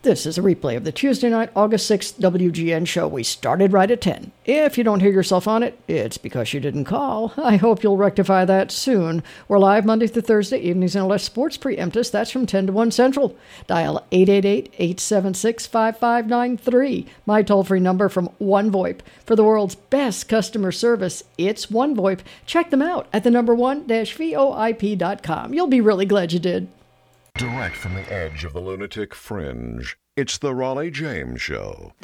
This is a replay of the Tuesday night, August 6th WGN show. We started right at 10. If you don't hear yourself on it, it's because you didn't call. I hope you'll rectify that soon. We're live Monday through Thursday evenings unless sports preempt us. That's from 10 to 1 Central. Dial 888-876-5593. My toll-free number from OneVoIP. For the world's best customer service, it's OneVoIP. Check them out at the number one-voip.com. You'll be really glad you did. Direct from the edge of the lunatic fringe, it's the Raleigh James Show.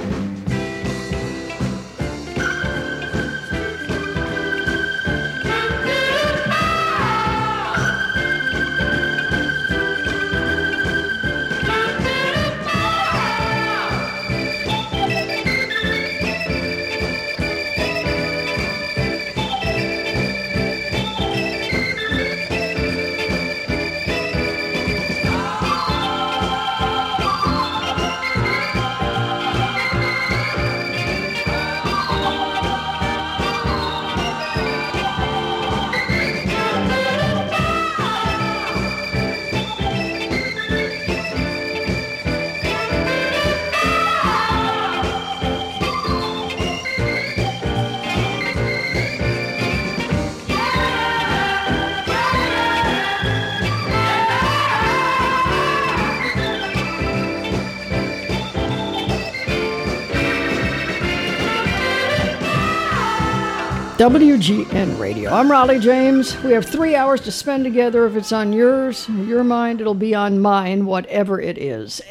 WGN Radio. I'm Raleigh James. We have 3 hours to spend together. If it's on yours, your mind, it'll be on mine, whatever it is.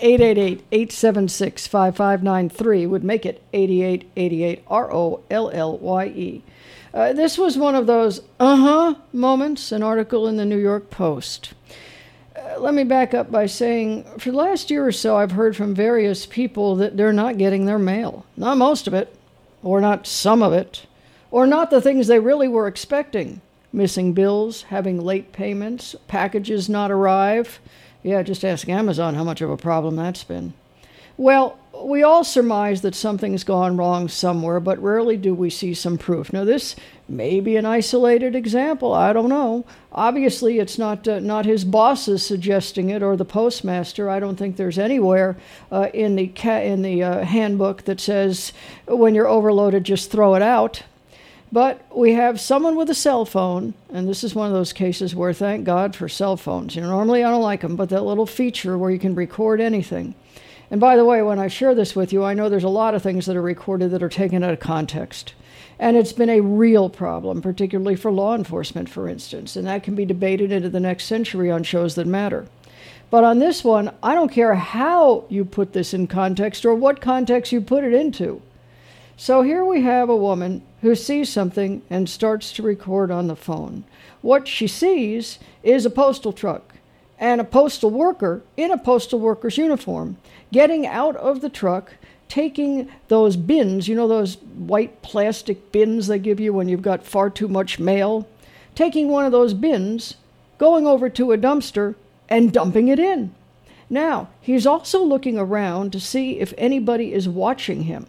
888-876-5593 would make it 8888 ROLLYE. This was one of those moments, an article in the New York Post. Let me back up by saying, for the last year or so, I've heard from various people that they're not getting their mail. Not most of it, or not some of it, or not the things they really were expecting. Missing bills, having late payments, packages not arrive. Yeah, just ask Amazon how much of a problem that's been. Well, we all surmise that something's gone wrong somewhere, but rarely do we see some proof. Now, this may be an isolated example. I don't know. Obviously, it's not his bosses suggesting it or the postmaster. I don't think there's anywhere in the handbook that says when you're overloaded, just throw it out. But we have someone with a cell phone, and this is one of those cases where, thank God for cell phones. Normally I don't like them, but that little feature where you can record anything. And by the way, when I share this with you, I know there's a lot of things that are recorded that are taken out of context. And it's been a real problem, particularly for law enforcement, for instance. And that can be debated into the next century on shows that matter. But on this one, I don't care how you put this in context or what context you put it into. So here we have a woman who sees something and starts to record on the phone. What she sees is a postal truck and a postal worker in a postal worker's uniform getting out of the truck, taking those bins, those white plastic bins they give you when you've got far too much mail, taking one of those bins, going over to a dumpster and dumping it in. Now, he's also looking around to see if anybody is watching him.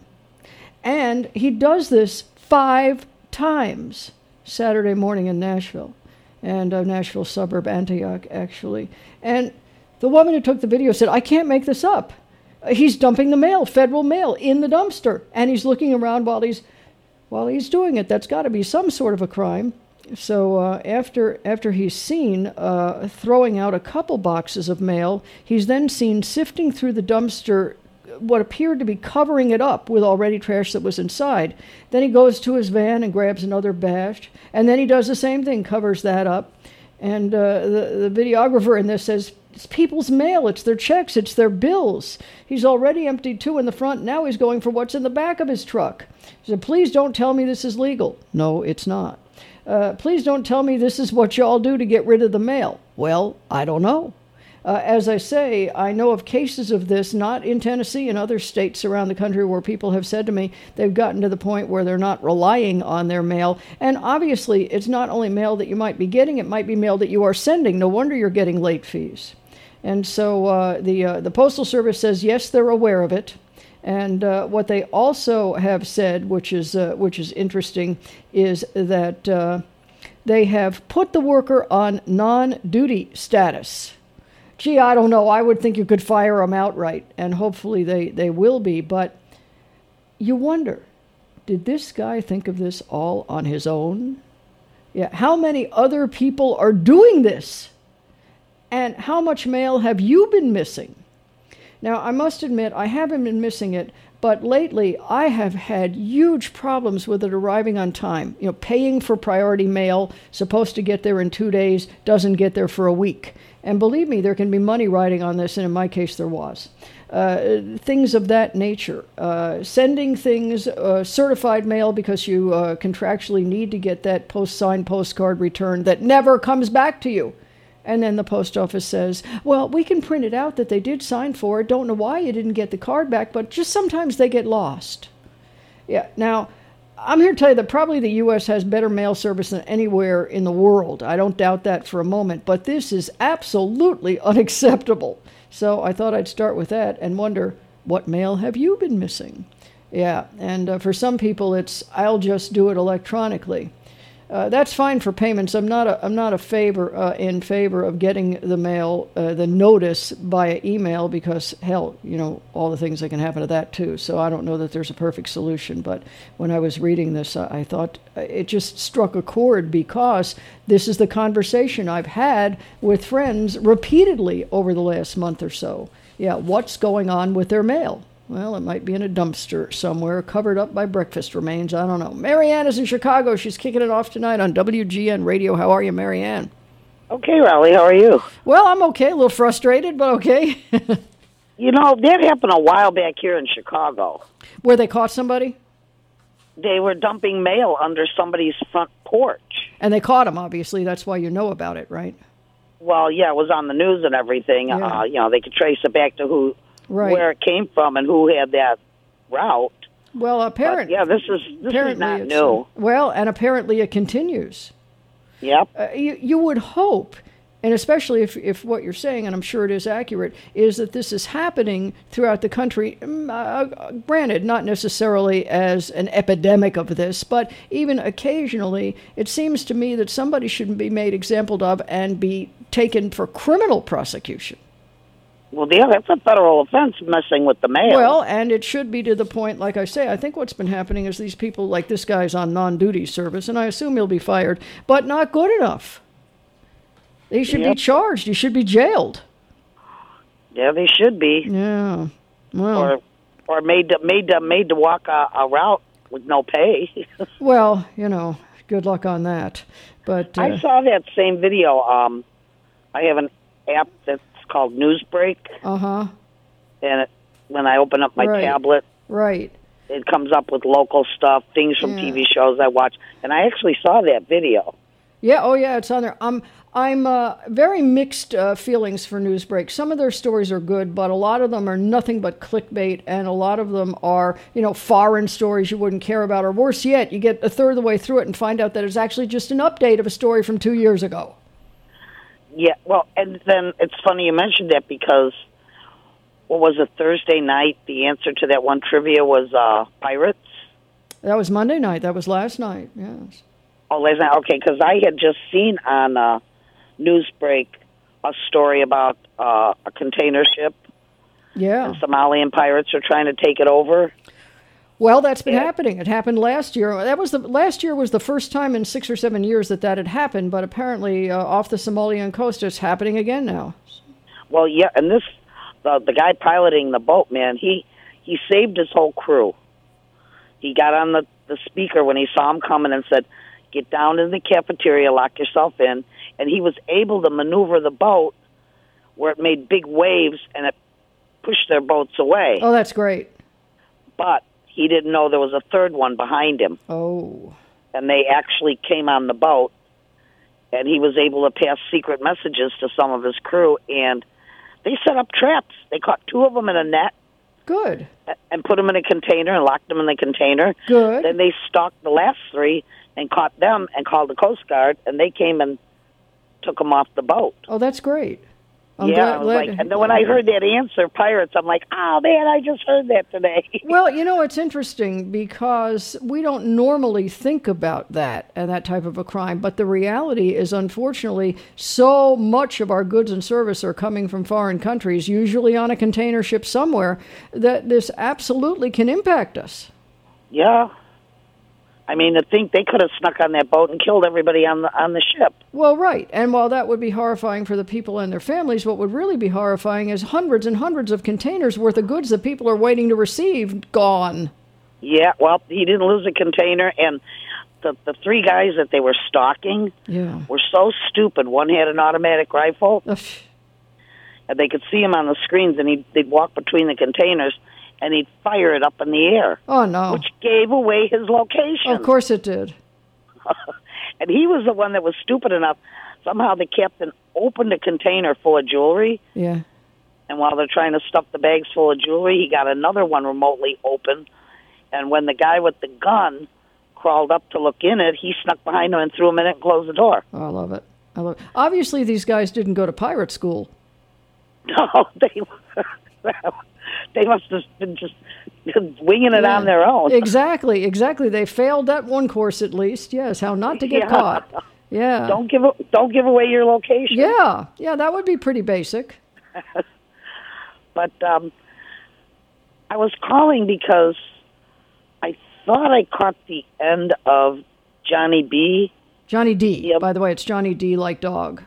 And he does this 5 times Saturday morning in Nashville, and Nashville suburb, Antioch, actually. And the woman who took the video said, I can't make this up. He's dumping the mail, federal mail, in the dumpster, and he's looking around while he's doing it. That's got to be some sort of a crime. So after he's seen throwing out a couple boxes of mail, he's then seen sifting through the dumpster what appeared to be covering it up with already trash that was inside. Then he goes to his van and grabs another batch, and then he does the same thing, covers that up. And the videographer in this says, it's people's mail, it's their checks, it's their bills. He's already emptied 2 in the front, now he's going for what's in the back of his truck. He said, please don't tell me this is legal. No, it's not. Please don't tell me this is what y'all do to get rid of the mail. Well, I don't know. As I say, I know of cases of this, not in Tennessee and other states around the country, where people have said to me they've gotten to the point where they're not relying on their mail. And obviously, it's not only mail that you might be getting, it might be mail that you are sending. No wonder you're getting late fees. And so the Postal Service says, yes, they're aware of it. And what they also have said, which is interesting, is that they have put the worker on non-duty status, gee, I don't know. I would think you could fire them outright, and hopefully they will be. But you wonder, did this guy think of this all on his own? Yeah. How many other people are doing this? And how much mail have you been missing? Now, I must admit, I haven't been missing it, but lately I have had huge problems with it arriving on time. You know, paying for priority mail, supposed to get there in 2 days, doesn't get there for a week. And believe me, there can be money riding on this, and in my case there was. Things of that nature. Sending things, certified mail, because you contractually need to get that signed postcard returned that never comes back to you. And then the post office says, well, we can print it out that they did sign for it. Don't know why you didn't get the card back, but just sometimes they get lost. Yeah, now, I'm here to tell you that probably the U.S. has better mail service than anywhere in the world. I don't doubt that for a moment, but this is absolutely unacceptable. So I thought I'd start with that and wonder, what mail have you been missing? Yeah, and for some people it's, I'll just do it electronically. That's fine for payments. I'm not in favor of getting the mail, the notice via email, because hell, you know, all the things that can happen to that too. So I don't know that there's a perfect solution. But when I was reading this, I thought it just struck a chord, because this is the conversation I've had with friends repeatedly over the last month or so. Yeah, what's going on with their mail? Well, it might be in a dumpster somewhere, covered up by breakfast remains. I don't know. Marianne is in Chicago. She's kicking it off tonight on WGN Radio. How are you, Marianne? Okay, Raleigh, how are you? Well, I'm okay. A little frustrated, but okay. You know, that happened a while back here in Chicago. Where they caught somebody? They were dumping mail under somebody's front porch. And they caught them, obviously. That's why you know about it, right? Well, yeah, it was on the news and everything. Yeah. You know, they could trace it back to where it came from and who had that route. Well, apparently, yeah, this is not new. Well, and apparently it continues. Yep. You would hope, and especially if what you're saying, and I'm sure it is accurate, is that this is happening throughout the country. Granted, not necessarily as an epidemic of this, but even occasionally, it seems to me that somebody should be made example of and be taken for criminal prosecution. Well, yeah, that's a federal offense, messing with the mail. Well, and it should be to the point, like I say, I think what's been happening is these people, like this guy's on non-duty service, and I assume he'll be fired, but not good enough. They should be charged. He should be jailed. Yeah, they should be. Yeah. Well, or made to walk a route with no pay. Well, you know, good luck on that. But I saw that same video. I have an app that's called Newsbreak. And when I open up my tablet, it comes up with local stuff, things from TV shows I watch, and I actually saw that video. Yeah, oh yeah, it's on there. I'm very mixed feelings for Newsbreak. Some of their stories are good, but a lot of them are nothing but clickbait, and a lot of them are, you know, foreign stories you wouldn't care about, or worse yet, you get a third of the way through it and find out that it's actually just an update of a story from 2 years ago. Yeah, well, and then it's funny you mentioned that, because what was it, Thursday night? The answer to that one trivia was pirates. That was Monday night. That was last night, yes. Oh, last night? Okay, because I had just seen on Newsbreak a story about a container ship. Yeah. And Somalian pirates are trying to take it over. Well, that's been happening. It happened last year. Last year was the first time in 6 or 7 years that had happened, but apparently off the Somalian coast, it's happening again now. Well, yeah, and the guy piloting the boat, man, he saved his whole crew. He got on the speaker when he saw him coming and said, "Get down in the cafeteria, lock yourself in," and he was able to maneuver the boat where it made big waves and it pushed their boats away. Oh, that's great. But he didn't know there was a third one behind him. Oh. And they actually came on the boat, and he was able to pass secret messages to some of his crew, and they set up traps. They caught 2 of them in a net. Good. And put them in a container and locked them in the container. Good. Then they stalked the last 3 and caught them and called the Coast Guard, and they came and took them off the boat. Oh, that's great. I was like, and then when I heard that answer, pirates, I'm like, oh man, I just heard that today. Well, you know, it's interesting because we don't normally think about that and that type of a crime, but the reality is, unfortunately, so much of our goods and service are coming from foreign countries, usually on a container ship somewhere, that this absolutely can impact us. Yeah. I mean, to think they could have snuck on that boat and killed everybody on the ship. Well, right. And while that would be horrifying for the people and their families, what would really be horrifying is hundreds and hundreds of containers worth of goods that people are waiting to receive gone. Yeah, well, he didn't lose a container, and the three guys that they were stalking were so stupid. One had an automatic rifle, and they could see him on the screens, and they'd walk between the containers, and he'd fire it up in the air. Oh, no. Which gave away his location. Of course it did. And he was the one that was stupid enough. Somehow the captain opened a container full of jewelry. Yeah. And while they're trying to stuff the bags full of jewelry, he got another one remotely open. And when the guy with the gun crawled up to look in it, he snuck behind him and threw him in it and closed the door. Oh, I love it. Obviously, these guys didn't go to pirate school. No, they must have been just winging it on their own. Exactly. They failed that one course at least. Yes, how not to get caught. Yeah. Don't give away your location. Yeah, that would be pretty basic. But I was calling because I thought I caught the end of Johnny B. Johnny D. Yep. By the way, it's Johnny D like dog.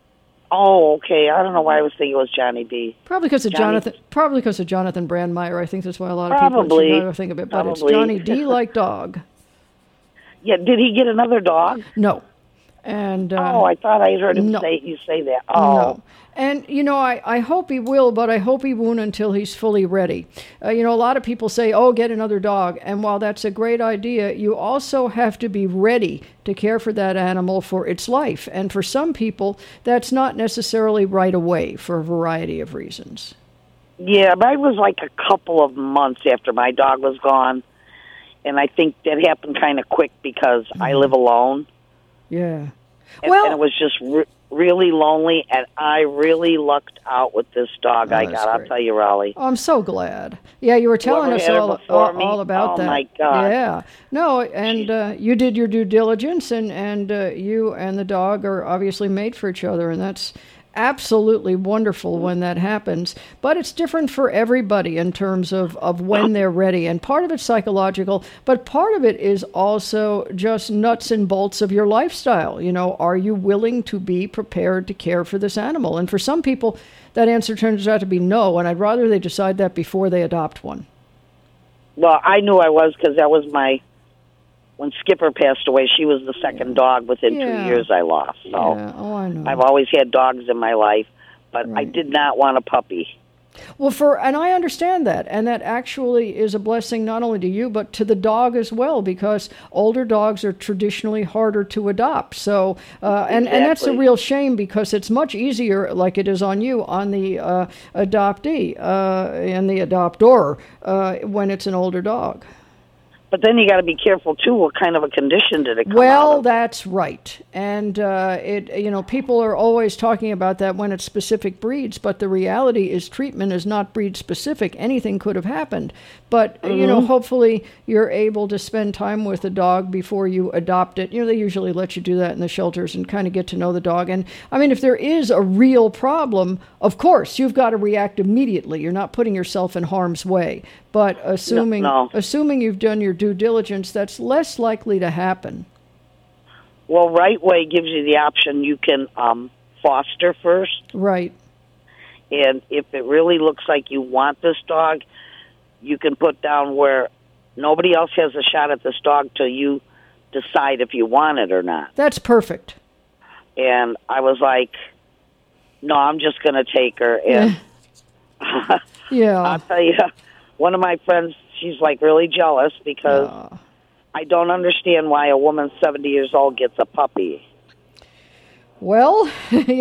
Oh, okay. I don't know why I was thinking it was Johnny B. Probably because of Jonathan Brandmeier. I think that's why a lot of people in Chicago think of it. But it's Johnny D like dog. Yeah. Did he get another dog? No. And I thought I heard him say that. Oh. No. And, you know, I hope he will, but I hope he won't until he's fully ready. A lot of people say, get another dog. And while that's a great idea, you also have to be ready to care for that animal for its life. And for some people, that's not necessarily right away for a variety of reasons. Yeah, mine was like a couple of months after my dog was gone. And I think that happened kind of quick because I live alone. Yeah. And it was just really lonely, and I really lucked out with this dog I got. I'll tell you, Raleigh. Oh, I'm so glad. Yeah, you were telling us all about that. Oh, my God. Yeah. No, and you did your due diligence, and you and the dog are obviously made for each other, and that's absolutely wonderful when that happens. But it's different for everybody in terms of when they're ready. And part of it's psychological, but part of it is also just nuts and bolts of your lifestyle. Are you willing to be prepared to care for this animal? And for some people, that answer turns out to be no, and I'd rather they decide that before they adopt one. Well, I knew I was because that was when Skipper passed away, she was the second dog within 2 years I lost. So I know. I've always had dogs in my life, but I did not want a puppy. Well, and I understand that, and that actually is a blessing not only to you, but to the dog as well, because older dogs are traditionally harder to adopt. So, and that's a real shame because it's much easier, like it is on you, on the adoptee and the adoptor when it's an older dog. But then you got to be careful too. What kind of a condition did it come out Well, of? That's right, and people are always talking about that when it's specific breeds. But the reality is, treatment is not breed specific. Anything could have happened. But hopefully you're able to spend time with the dog before you adopt it. They usually let you do that in the shelters and kind of get to know the dog. And I mean, if there is a real problem, of course you've got to react immediately. You're not putting yourself in harm's way. But assuming you've done your due diligence, that's less likely to happen. Well, Right Way gives you the option. You can foster first. Right. And if it really looks like you want this dog, you can put down where nobody else has a shot at this dog till you decide if you want it or not. That's perfect. And I was like, no, I'm just going to take her. And yeah. I'll tell you, one of my friends, she's like really jealous because I don't understand why a woman 70 years old gets a puppy. Well,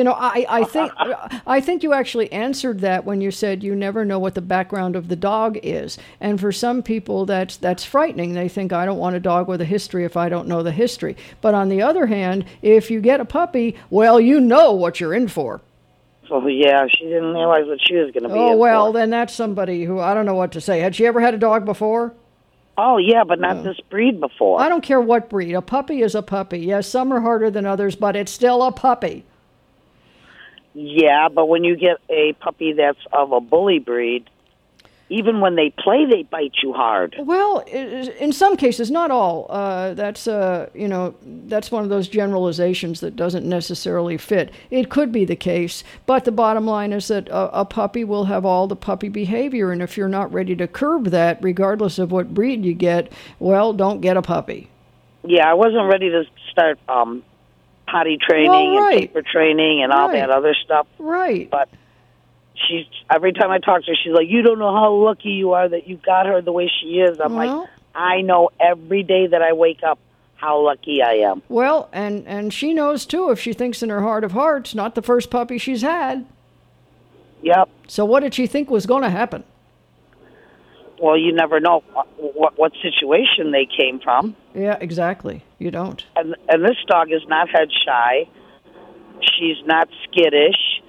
I think you actually answered that when you said you never know what the background of the dog is. And for some people, that's frightening. They think, I don't want a dog with a history if I don't know the history. But on the other hand, if you get a puppy, well, you know what you're in for. So, yeah, she didn't realize what she was going to be Oh, in well, for. then that's somebody who, I don't know what to say. Had she ever had a dog before? Oh, yeah, but not this breed before. I don't care what breed. A puppy is a puppy. Yes, some are harder than others, but it's still a puppy. Yeah, but when you get a puppy that's of a bully breed, even when they play, they bite you hard. Well, in some cases, not all. That's that's one of those generalizations that doesn't necessarily fit. It could be the case, but the bottom line is that a puppy will have all the puppy behavior, and if you're not ready to curb that, regardless of what breed you get, well, don't get a puppy. Yeah, I wasn't ready to start potty training and paper training and all that other stuff. Right. But every time I talk to her, she's like, you don't know how lucky you are that you got her the way she is. I'm like, I know every day that I wake up how lucky I am. Well, and she knows, too, if she thinks in her heart of hearts, not the first puppy she's had. Yep. So what did she think was going to happen? Well, you never know what situation they came from. Yeah, exactly. You don't. And this dog is not head shy. She's not skittish.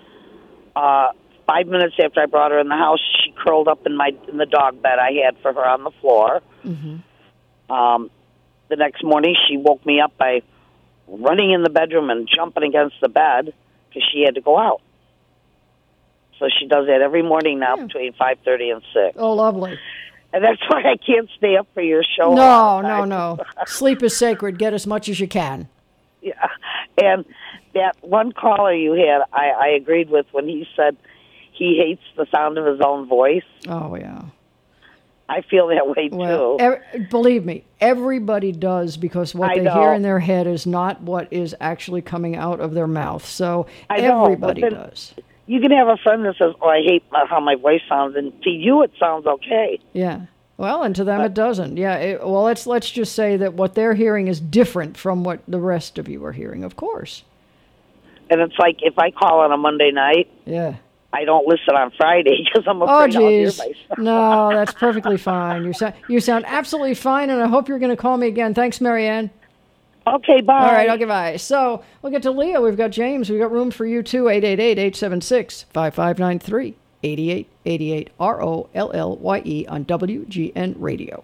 5 minutes after I brought her in the house, she curled up in the dog bed I had for her on the floor. Mm-hmm. The next morning, she woke me up by running in the bedroom and jumping against the bed because she had to go out. So she does that every morning now between 5:30 and 6. Oh, lovely. And that's why I can't stay up for your show. No. Sleep is sacred. Get as much as you can. Yeah. And that one caller you had, I agreed with when he said he hates the sound of his own voice. Oh, yeah. I feel that way, too. Believe me, everybody does, because what they hear in their head is not what is actually coming out of their mouth. So everybody does. You can have a friend that says, oh, I hate how my voice sounds, and to you it sounds okay. Yeah. Well, and to them it doesn't. Yeah. Let's just say that what they're hearing is different from what the rest of you are hearing, of course. And it's like if I call on a Monday night, I don't listen on Friday because I'm afraid I'll hear myself. No, that's perfectly fine. You sound absolutely fine, and I hope you're going to call me again. Thanks, Marianne. Okay, bye. All right, I'll give bye. So we'll get to Leah. We've got James. We've got room for you, too. 888-876-5593. 8888 ROLLYE on WGN Radio.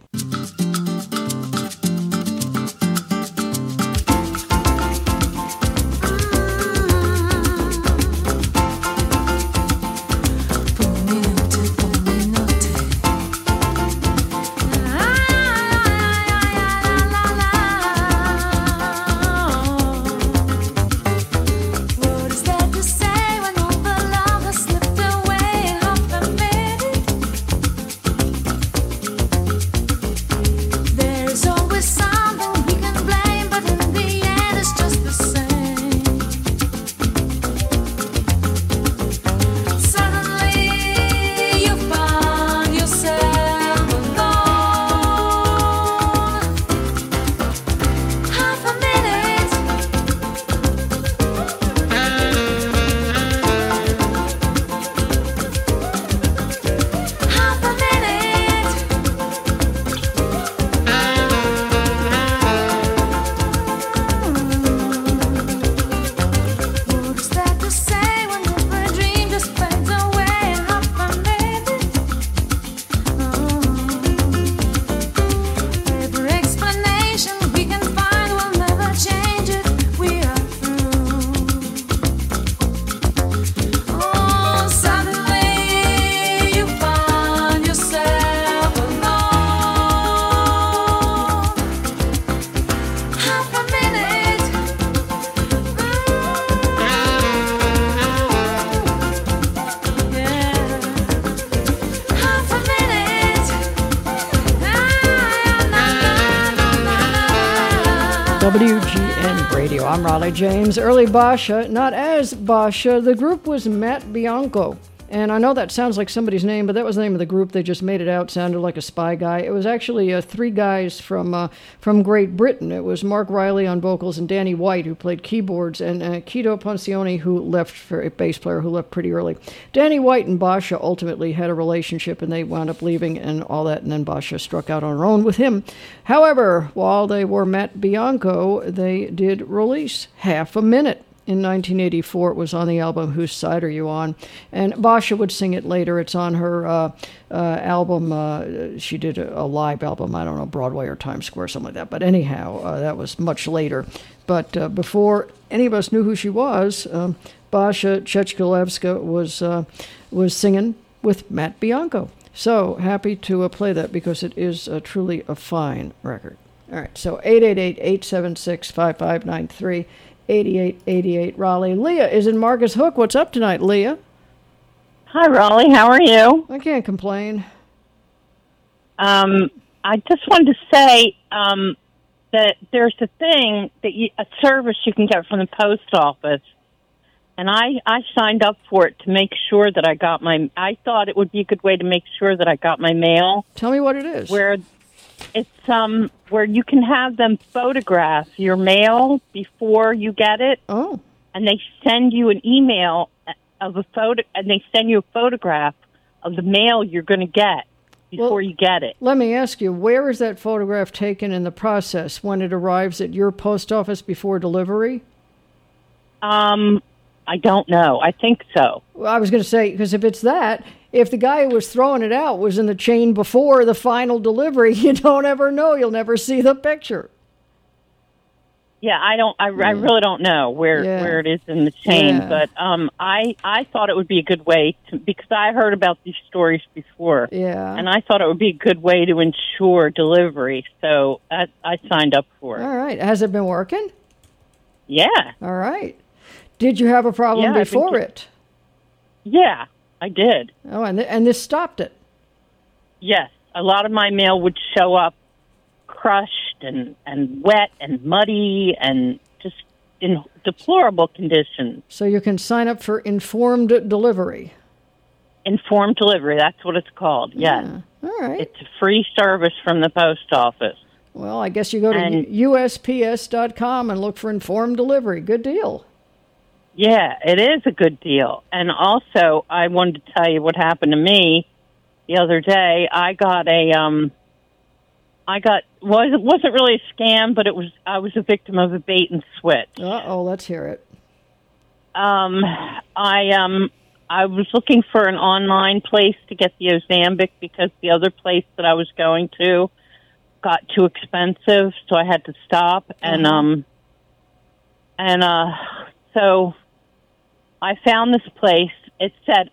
WGN Radio. I'm Raleigh James. Early Basha, not as Basha. The group was Matt Bianco. And I know that sounds like somebody's name, but that was the name of the group. They just made it out. Sounded like a spy guy. It was actually three guys from Great Britain. It was Mark Riley on vocals and Danny White, who played keyboards, and Kito Poncioni, who left, for a bass player who left pretty early. Danny White and Basha ultimately had a relationship, and they wound up leaving and all that, and then Basha struck out on her own with him. However, while they were Matt Bianco, they did release Half a Minute. in 1984. It was on the album Whose Side Are You On? And Basha would sing it later. It's on her album. She did a live album, I don't know, Broadway or Times Square, something like that. But anyhow, that was much later. But before any of us knew who she was, Basha Chechkalevska was singing with Matt Bianco. So happy to play that because it is truly a fine record. All right, so 888-876-5593, 8888 Raleigh. Leah is in Marcus Hook. What's up tonight, Leah? Hi, Raleigh. How are you? I can't complain. I just wanted to say that there's a thing a service you can get from the post office, and I signed up for it to make sure that I thought it would be a good way to make sure that I got my mail. Tell me what it is. Where it's where you can have them photograph your mail before you get it. Oh. And they send you an email of a photo, and they send you a photograph of the mail you're going to get before you get it. Let me ask you, where is that photograph taken in the process when it arrives at your post office before delivery? I don't know. I think so. Well, I was going to say, because if it's that, if the guy who was throwing it out was in the chain before the final delivery, you don't ever know. You'll never see the picture. Yeah, I really don't know where it is in the chain, but I thought it would be a good way because I heard about these stories before. Yeah. And I thought it would be a good way to ensure delivery, so I signed up for it. All right. Has it been working? Yeah. All right. Did you have a problem before it? Yeah, I did. Oh, and this stopped it? Yes. A lot of my mail would show up crushed and wet and muddy and just in deplorable condition. So you can sign up for informed delivery. Informed delivery, that's what it's called, yes. Yeah. All right. It's a free service from the post office. Well, I guess you go to USPS.com and look for informed delivery. Good deal. Yeah, it is a good deal. And also, I wanted to tell you what happened to me the other day. It wasn't really a scam, but I was a victim of a bait and switch. Uh-oh, let's hear it. I was looking for an online place to get the Ozempic because the other place that I was going to got too expensive, so I had to stop. So I found this place. It said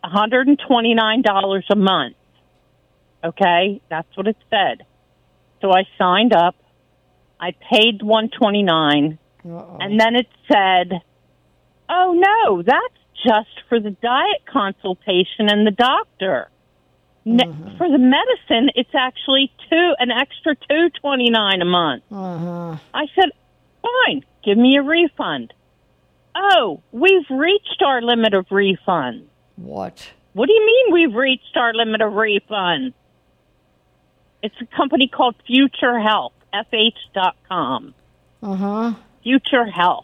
$129 a month. Okay, that's what it said. So I signed up. I paid $129, and then it said, "Oh no, that's just for the diet consultation and the doctor. For the medicine, it's actually an extra $229 a month." I said, "Fine, give me a refund." Oh, we've reached our limit of refunds. What? What do you mean we've reached our limit of refunds? It's a company called Future Health, FH.com. Future Health.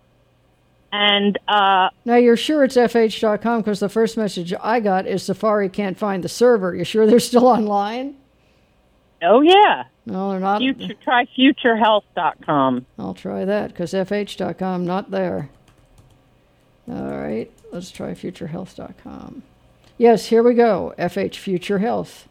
And now you're sure it's FH.com because the first message I got is Safari can't find the server. You sure they're still online? Oh, yeah. No, they're not. Try FutureHealth.com. I'll try that because FH.com, not there. All right, let's try FutureHealth.com. Yes, here we go. FH Future Health.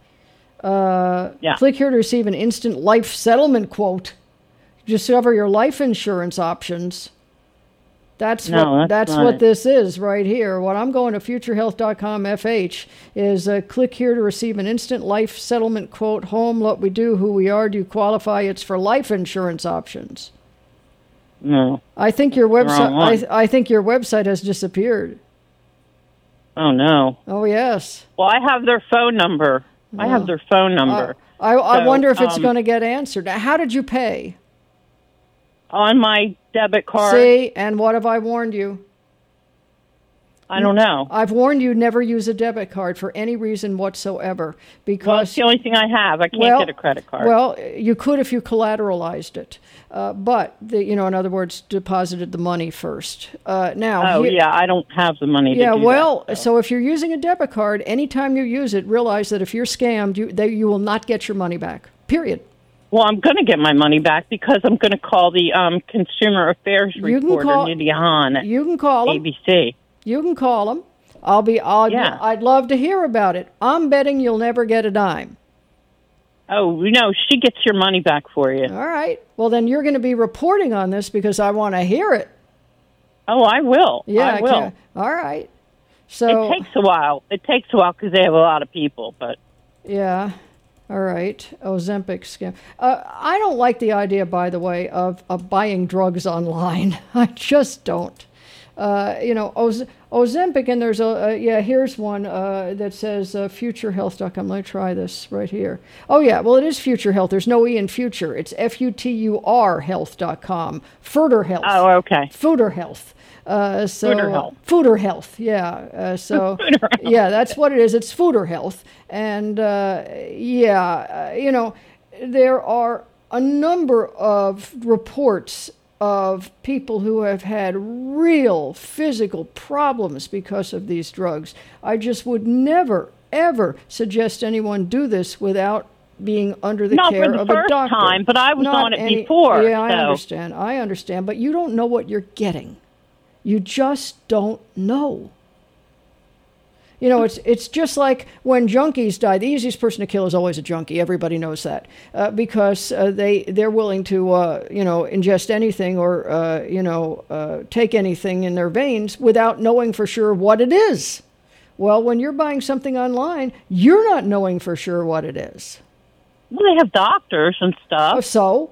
Click here to receive an instant life settlement quote. Discover your life insurance options. That's what this is right here. What I'm going to futurehealth.com FH is click here to receive an instant life settlement quote. Home, what we do, who we are, do you qualify? It's for life insurance options. No. I think your website. I think your website has disappeared. Oh no. Oh yes. Well, I have their phone number. I have their phone number. I wonder if it's going to get answered. Now, how did you pay? On my debit card. See, and what have I warned you? I don't know. I've warned you never use a debit card for any reason whatsoever. Because it's the only thing I have. I can't get a credit card. Well, you could if you collateralized it. But, in other words, deposited the money first. I don't have the money to do that. So if you're using a debit card, anytime you use it, realize that if you're scammed, you will not get your money back. Period. Well, I'm going to get my money back because I'm going to call the Consumer Affairs reporter, Nidia Hahn, at You can call them. ABC. You can call them. I'd love to hear about it. I'm betting you'll never get a dime. Oh, no, she gets your money back for you. All right. Well, then you're going to be reporting on this because I want to hear it. Oh, I will. Yeah, I will. All right. So it takes a while. It takes a while because they have a lot of people, but... Yeah. All right. Ozempic scam. I don't like the idea, by the way, of buying drugs online. I just don't. Ozempic, and there's here's one that says futurehealth.com. Let me try this right here. Oh, yeah, well, it is Future Health. There's no E in future. It's FUTUR health.com. Fooder Health. Oh, okay. Fooder Health. Fooder Health. Fooder Health, yeah. Fooder Health. Yeah, that's what it is. It's Fooder Health. And, there are a number of reports of people who have had real physical problems because of these drugs. I just would never, ever suggest anyone do this without being under the care of a doctor. Not for the first time, but I was on it before. Yeah, so. I understand. But you don't know what you're getting. You just don't know. You know, it's just like when junkies die. The easiest person to kill is always a junkie. Everybody knows that because they're willing to ingest anything or take anything in their veins without knowing for sure what it is. Well, when you're buying something online, you're not knowing for sure what it is. Well, they have doctors and stuff. So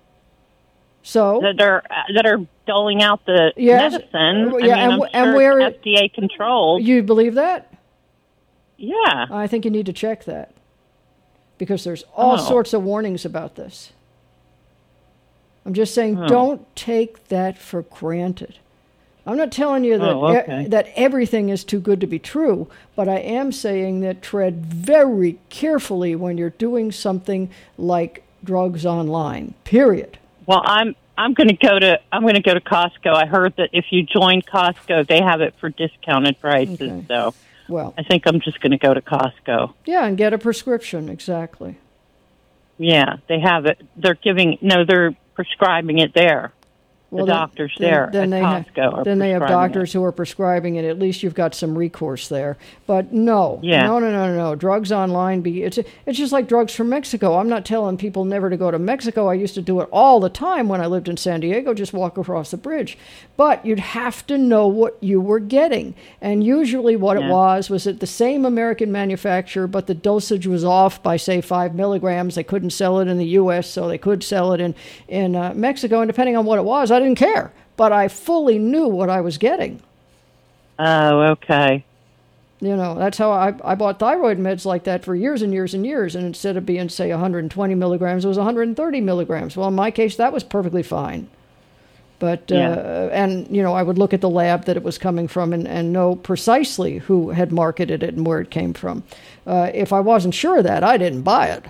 that are doling out the medicine. Yeah, I'm sure where it's FDA controlled. You believe that? Yeah. I think you need to check that because there's all sorts of warnings about this. I'm just saying, don't take that for granted. I'm not telling you that that everything is too good to be true, but I am saying that tread very carefully when you're doing something like drugs online. Period. Well, I'm going to go to Costco. I heard that if you join Costco, they have it for discounted prices. Okay. So, well, I think I'm just going to go to Costco. Yeah, and get a prescription. Exactly. Yeah, they have it. They're prescribing it there. Well, the doctors there then at Costco then they have doctors who are prescribing it. At least you've got some recourse there. But no. Drugs online, it's just like drugs from Mexico. I'm not telling people never to go to Mexico. I used to do it all the time when I lived in San Diego, just walk across the bridge. But you'd have to know what you were getting. And usually what it was at the same American manufacturer, but the dosage was off by, say, 5 milligrams. They couldn't sell it in the U.S., so they could sell it in Mexico. And depending on what it was, I didn't care, but I fully knew what I was getting. Oh, okay. That's how I bought thyroid meds like that for years and years and years, and instead of being, say, 120 milligrams, it was 130 milligrams. Well, in my case, that was perfectly fine. But, I would look at the lab that it was coming from and know precisely who had marketed it and where it came from. If I wasn't sure of that, I didn't buy it.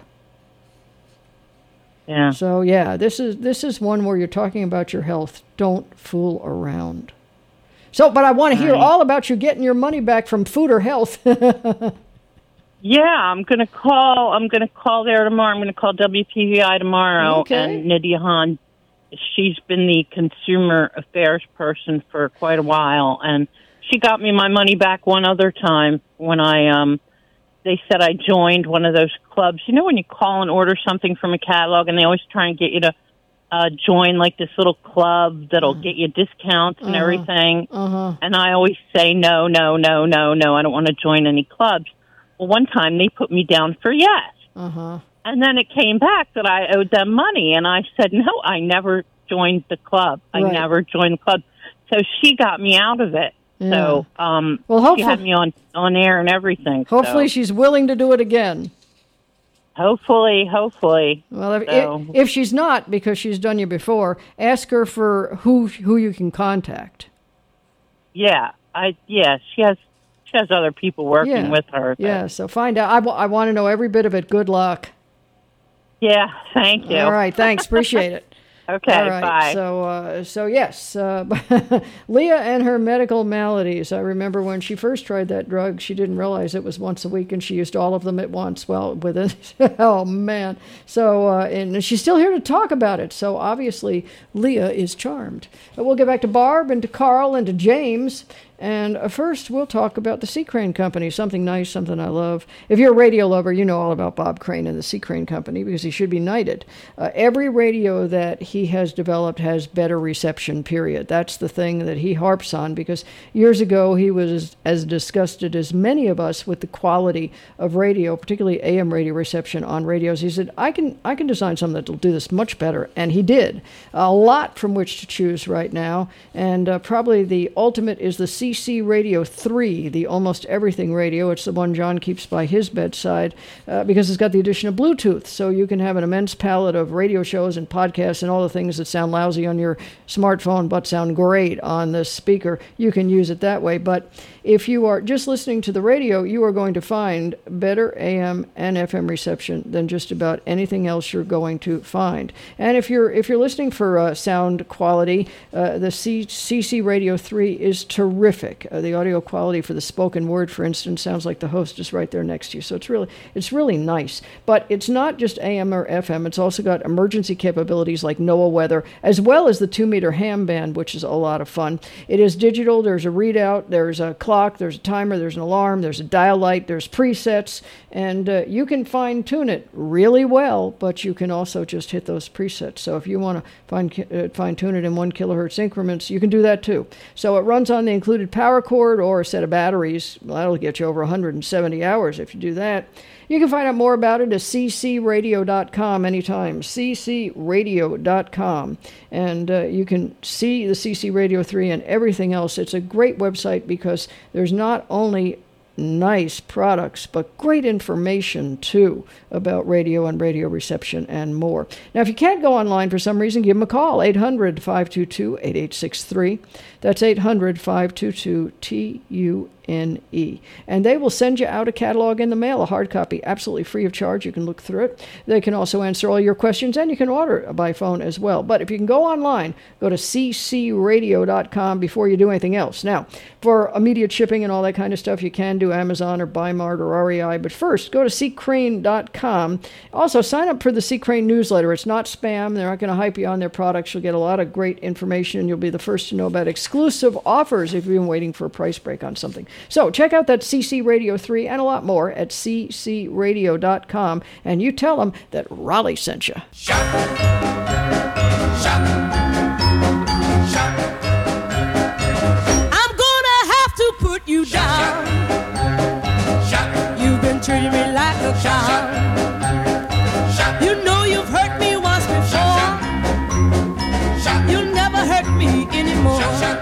Yeah. So this is one where you're talking about your health. Don't fool around. So, but I want to hear all about you getting your money back from Fooder Health. Yeah, I'm going to call there tomorrow. I'm going to call WPVI tomorrow. Okay. And Nidia Hahn, she's been the consumer affairs person for quite a while, and she got me my money back one other time when they said I joined one of those clubs. You know when you call and order something from a catalog, and they always try and get you to join like this little club that'll get you discounts and everything. And I always say, no, I don't want to join any clubs. Well, one time they put me down for yes. And then it came back that I owed them money, and I said, no, I never joined the club. I never joined the club. So she got me out of it. Yeah. So she had me on air and everything. Hopefully she's willing to do it again. Hopefully. Well, if she's not, because she's done you before, ask her for who you can contact. Yeah, she has other people working with her. Yeah, so find out. I want to know every bit of it. Good luck. Yeah, thank you. All right, thanks. Appreciate it. Okay, All right. bye. So yes, Leah and her medical maladies. I remember when she first tried that drug, she didn't realize it was once a week, and she used all of them at once. Well, within, oh man. So, and she's still here to talk about it. So obviously, Leah is charmed. But we'll get back to Barb and to Carl and to James. And first, we'll talk about the Sea Crane Company, something nice, something I love. If you're a radio lover, you know all about Bob Crane and the Sea Crane Company because he should be knighted. Every radio that he has developed has better reception, period. That's the thing that he harps on because years ago he was as disgusted as many of us with the quality of radio, particularly AM radio reception on radios. He said, I can design something that will do this much better. And he did. A lot from which to choose right now. And probably the ultimate is the CC Radio 3, the almost everything radio. It's the one John keeps by his bedside because it's got the addition of Bluetooth. So you can have an immense palette of radio shows and podcasts and all the things that sound lousy on your smartphone but sound great on the speaker. You can use it that way. But if you are just listening to the radio, you are going to find better AM and FM reception than just about anything else you're going to find. And if you're listening for sound quality, the CC Radio 3 is terrific. The audio quality for the spoken word, for instance, sounds like the host is right there next to you. So it's really nice. But it's not just AM or FM. It's also got emergency capabilities like NOAA weather, as well as the 2-meter ham band, which is a lot of fun. It is digital. There's a readout. There's a clock. There's a timer. There's an alarm. There's a dial light. There's presets. And you can fine-tune it really well, but you can also just hit those presets. So if you want to fine-tune it in 1 kilohertz increments, you can do that too. So it runs on the included power cord or a set of batteries. Well, that'll get you over 170 hours if you do that. You can find out more about it at ccradio.com anytime, ccradio.com. And you can see the CC Radio 3 and everything else. It's a great website because there's not only nice products, but great information, too, about radio and radio reception and more. Now, if you can't go online for some reason, give them a call, 800-522-8863. That's 800-522-TUNE. And they will send you out a catalog in the mail, a hard copy, absolutely free of charge. You can look through it. They can also answer all your questions, and you can order by phone as well. But if you can go online, go to ccradio.com before you do anything else. Now, for immediate shipping and all that kind of stuff, you can do Amazon or Bimart or REI. But first, go to seacrane.com. Also, sign up for the Sea Crane newsletter. It's not spam. They're not going to hype you on their products. You'll get a lot of great information, and you'll be the first to know about exclusive offers if you've been waiting for a price break on something. So check out that CC Radio 3 and a lot more at ccradio.com, and you tell them that Raleigh sent you. Shop, shop, shop. I'm gonna have to put you down. Shop, you've been treating me like a clown. You know you've hurt me once before. You'll never hurt me anymore.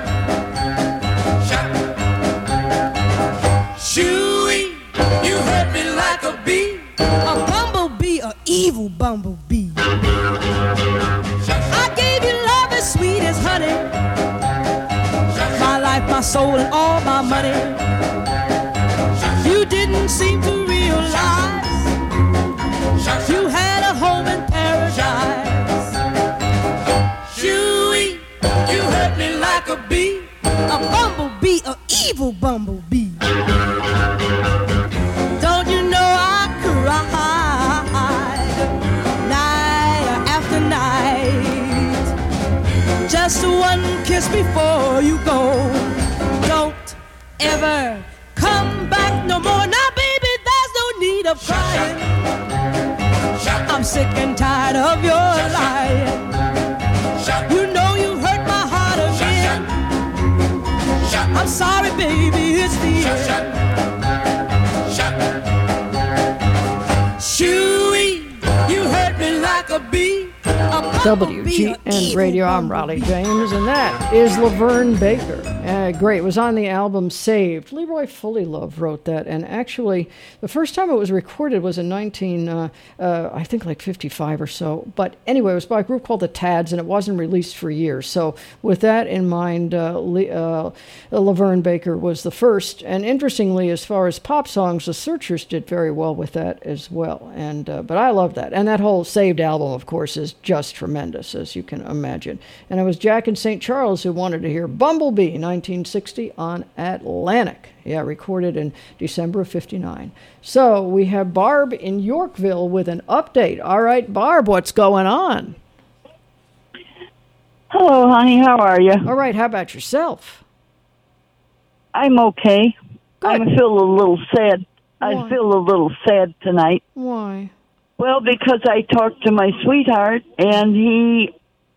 Chewy, you hurt me like a bee, a bumblebee, a evil bumblebee. I gave you love as sweet as honey, my life, my soul, and all my money. You didn't seem to realize you had a home in paradise. Chewy, you hurt me like a bee, a bumblebee, a evil bumblebee. Don't you know I cried night after night? Just one kiss before you go. Don't ever come back no more. Now, baby, there's no need of crying. I'm sick and tired of your lying. You know you hurt my heart again. I'm sorry, baby, it's the end. Chewy, you hurt me like a bee. WGN Radio, I'm Raleigh James, and that is Laverne Baker. Great. It was on the album Saved. Leroy Fullilove wrote that, and actually, the first time it was recorded was in I think like 55 or so. But anyway, it was by a group called the Tads, and it wasn't released for years. So with that in mind, Laverne Baker was the first. And interestingly, as far as pop songs, the Searchers did very well with that as well. And but I love that. And that whole Saved album, of course, is just tremendous, as you can imagine. And it was Jack in St. Charles who wanted to hear Bumblebee, 1960 on Atlantic. Yeah, recorded in December of 59. So we have Barb in Yorkville with an update. All right, Barb, what's going on? Hello, honey. How are you? All right, how about yourself? I'm okay. Good. I feel a little sad. Why? I feel a little sad tonight. Why? Well, because I talked to my sweetheart, and he,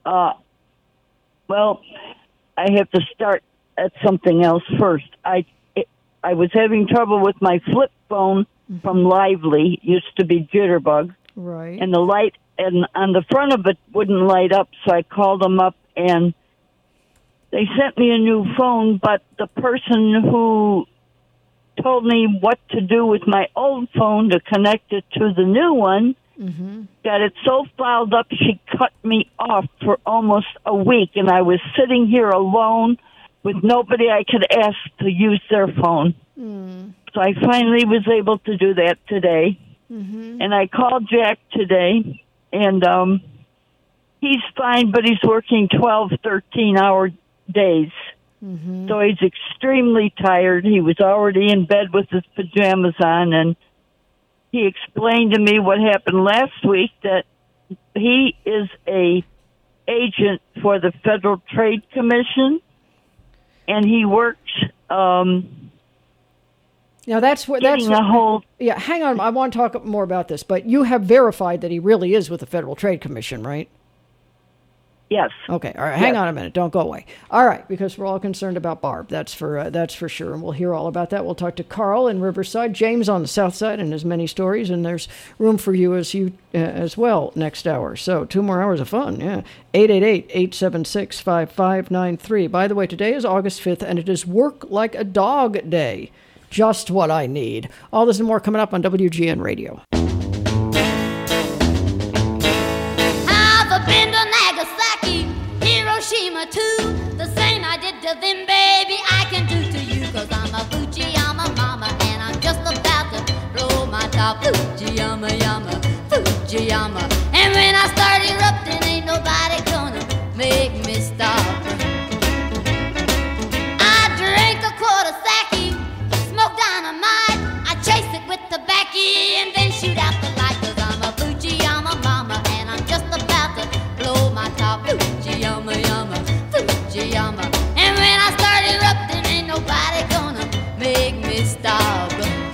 I have to start at something else first. I was having trouble with my flip phone from Lively. It used to be Jitterbug. Right. And the light and on the front of it wouldn't light up, so I called them up, and they sent me a new phone, but the person who told me what to do with my old phone to connect it to the new one got it so fouled up she cut me off for almost a week, and I was sitting here alone with nobody I could ask to use their phone. So I finally was able to do that today. And I called Jack today, and he's fine, but he's working 12, 13-hour days. So he's extremely tired. He was already in bed with his pajamas on, and he explained to me what happened last week, that he is a agent for the Federal Trade Commission, and he works now that's what a whole... Yeah, hang on. I want to talk more about this, but you have verified that he really is with the Federal Trade Commission, right? Yes. Okay. All right. Hang on a minute. Don't go away. All right, because we're all concerned about Barb. That's for sure, and we'll hear all about that. We'll talk to Carl in Riverside, James on the South Side, and his many stories. And there's room for you as well next hour. So 2 more hours of fun. Yeah. 888-876-5593. By the way, today is August 5th, and it is Work Like a Dog Day. Just what I need. All this and more coming up on WGN Radio. I've been to Nagasaki, Hiroshima too. The same I did to them, baby, I can do to you. 'Cause I'm a Fujiyama mama, and I'm just about to blow my top. Fujiyama, yama, Fujiyama. And when I start erupting, ain't nobody gonna make me stop. I drink a quart of sake, smoke dynamite, I chase it with tobacco and then shoot out the light. 'Cause I'm a Fujiyama mama, and I'm just about to blow my top. Fujiyama, yama, Fujiyama. And when I start erupting, ain't nobody gonna make me stop.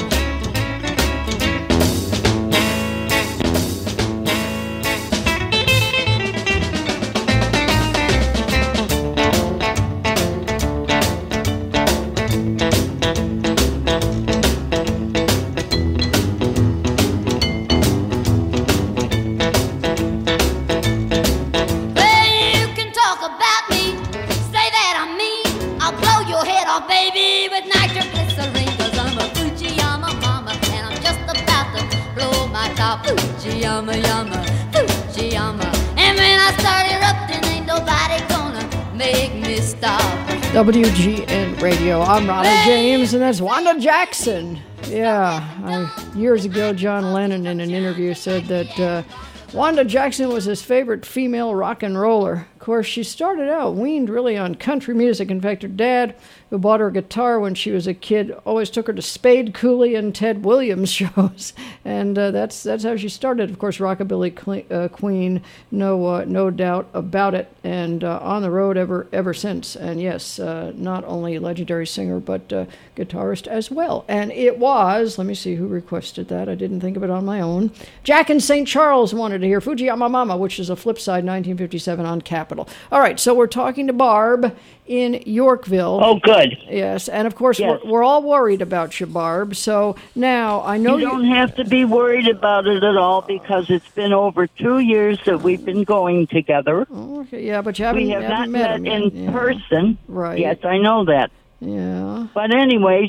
Baby, with nitroglycerine, 'cause I'm a Fujiyama mama, and I'm just about to blow my top. Fujiyama, yama, Fujiyama. And when I start erupting, ain't nobody gonna make me stop. WGN Radio. I'm Ronnie James, and that's Wanda Jackson. Yeah, years ago, John Lennon in an interview said that Wanda Jackson was his favorite female rock and roller. Of course, she started out weaned really on country music. In fact, her dad, who bought her a guitar when she was a kid, always took her to Spade Cooley and Ted Williams shows, and that's how she started. Of course, rockabilly queen, no doubt about it, and on the road ever since. And yes, not only legendary singer but guitarist as well. And it was, let me see who requested that. I didn't think of it on my own. Jack in St. Charles wanted to hear Fujiyama Mama, which is a flip side, 1957 on Capitol. All right, so we're talking to Barb in Yorkville. Oh, good. good. Yes, and of course Yes. we're all worried about you, Barb. So now I know You don't have to be worried about it at all because it's been over 2 years that we've been going together. Okay, yeah, but you haven't, We have not met met him in yet. Yeah. person. Right. Yes, I know that. Yeah. But anyways,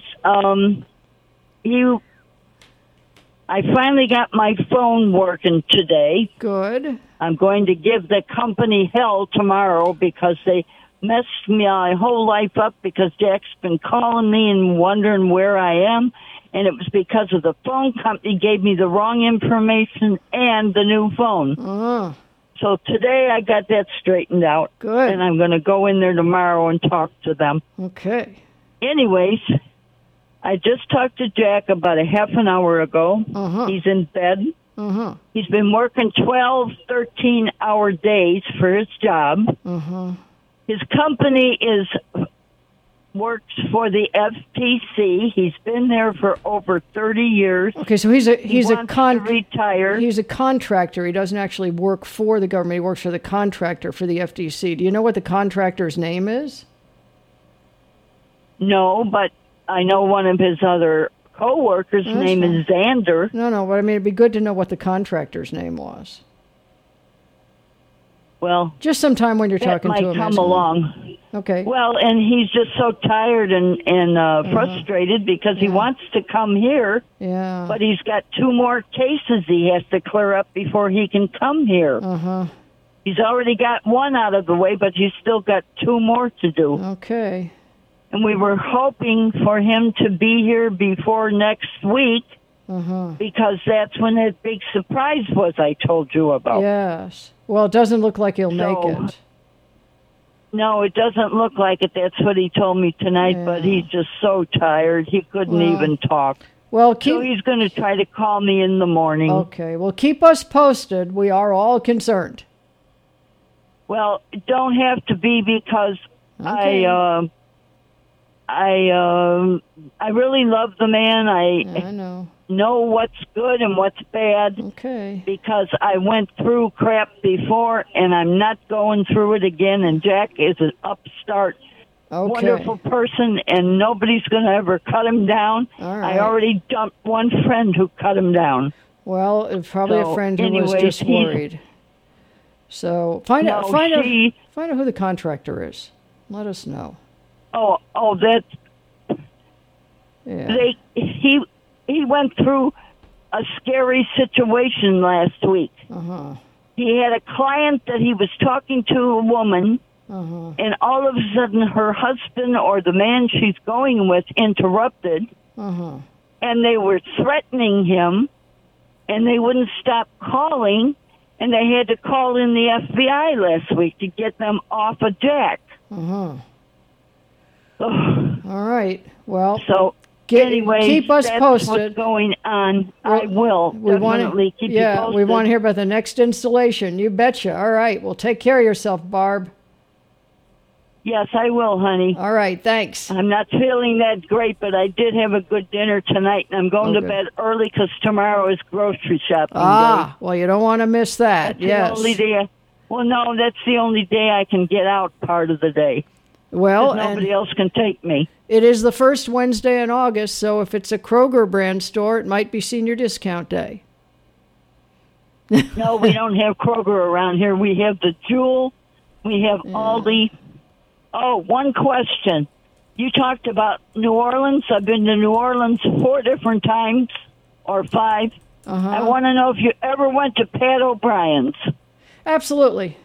I finally got my phone working today. Good. I'm going to give the company hell tomorrow because they messed my whole life up because Jack's been calling me and wondering where I am. And it was because of the phone company gave me the wrong information and the new phone. Oh, So today I got that straightened out. good. And I'm going to go in there tomorrow and talk to them. Okay. Anyways, I just talked to Jack about a half an hour ago. Uh-huh. He's in bed. Uh-huh. He's been working 12, 13-hour days for his job. Uh-huh. His company works for the FTC. He's been there for over 30 years. Okay, so he's a He wants to retire. he's a contractor. He doesn't actually work for the government. He works for the contractor for the FTC. Do you know what the contractor's name is? No, but I know one of his other co-workers' That's name is Xander. No, but I mean it'd be good to know what the contractor's name was. Well, Just sometime when you're that talking might to him. come ask him. along. Okay. Well, and he's just so tired and frustrated because he wants to come here, Yeah. but he's got 2 more cases he has to clear up before he can come here. Uh-huh. He's already got 1 out of the way, but he's still got 2 more to do. Okay. And we were hoping for him to be here before next week Uh-huh. because that's when that big surprise was I told you about. Yes. Well, it doesn't look like he'll make So- it. No, it doesn't look like it. That's what he told me tonight, but Yeah. he's just so tired he couldn't Well, even talk. Well, So keep he's going to try to call me in the morning. Okay. Well, keep us posted. We are all concerned. Well, it don't have to be because Okay. I really love the man. I I know. know what's good and what's bad Okay. because I went through crap before and I'm not going through it again. And Jack is an upstart, Okay. wonderful person, and nobody's going to ever cut him down. All right. I already dumped one friend who cut him down. Well, it's probably a So, friend who was anyways, just he's- worried. So find out No, she- who the contractor is. Let us know. Oh, that's Yeah. he went through a scary situation last week. Uh-huh. He had a client that he was talking to, a woman, Uh-huh. and all of a sudden her husband or the man she's going with interrupted, Uh-huh. and they were threatening him, and they wouldn't stop calling, and they had to call in the FBI last week to get them off of Jack. Uh-huh. Ugh. All right. Well, So anyway, keep us that's posted. what's going on. I will we want definitely keep you yeah, posted. we want to hear about the next installation. You betcha. All right. Well, take care of yourself, Barb. Yes, I will, honey. All right. Thanks. I'm not feeling that great, but I did have a good dinner tonight, and I'm going to Okay. bed early because tomorrow is grocery shopping day. Ah, well, you don't want to miss that. That's the Yes. only day. Well, no, that's the only day I can get out part of the day. Well, 'Cause nobody and else can take me. it is the first Wednesday in August, so if it's a Kroger brand store, it might be senior discount day. No, we don't have Kroger around here. We have the Jewel. We have Aldi. Oh, one question. You talked about New Orleans. I've been to New Orleans 4 different times, or 5. Uh-huh. I want to know if you ever went to Pat O'Brien's. Absolutely.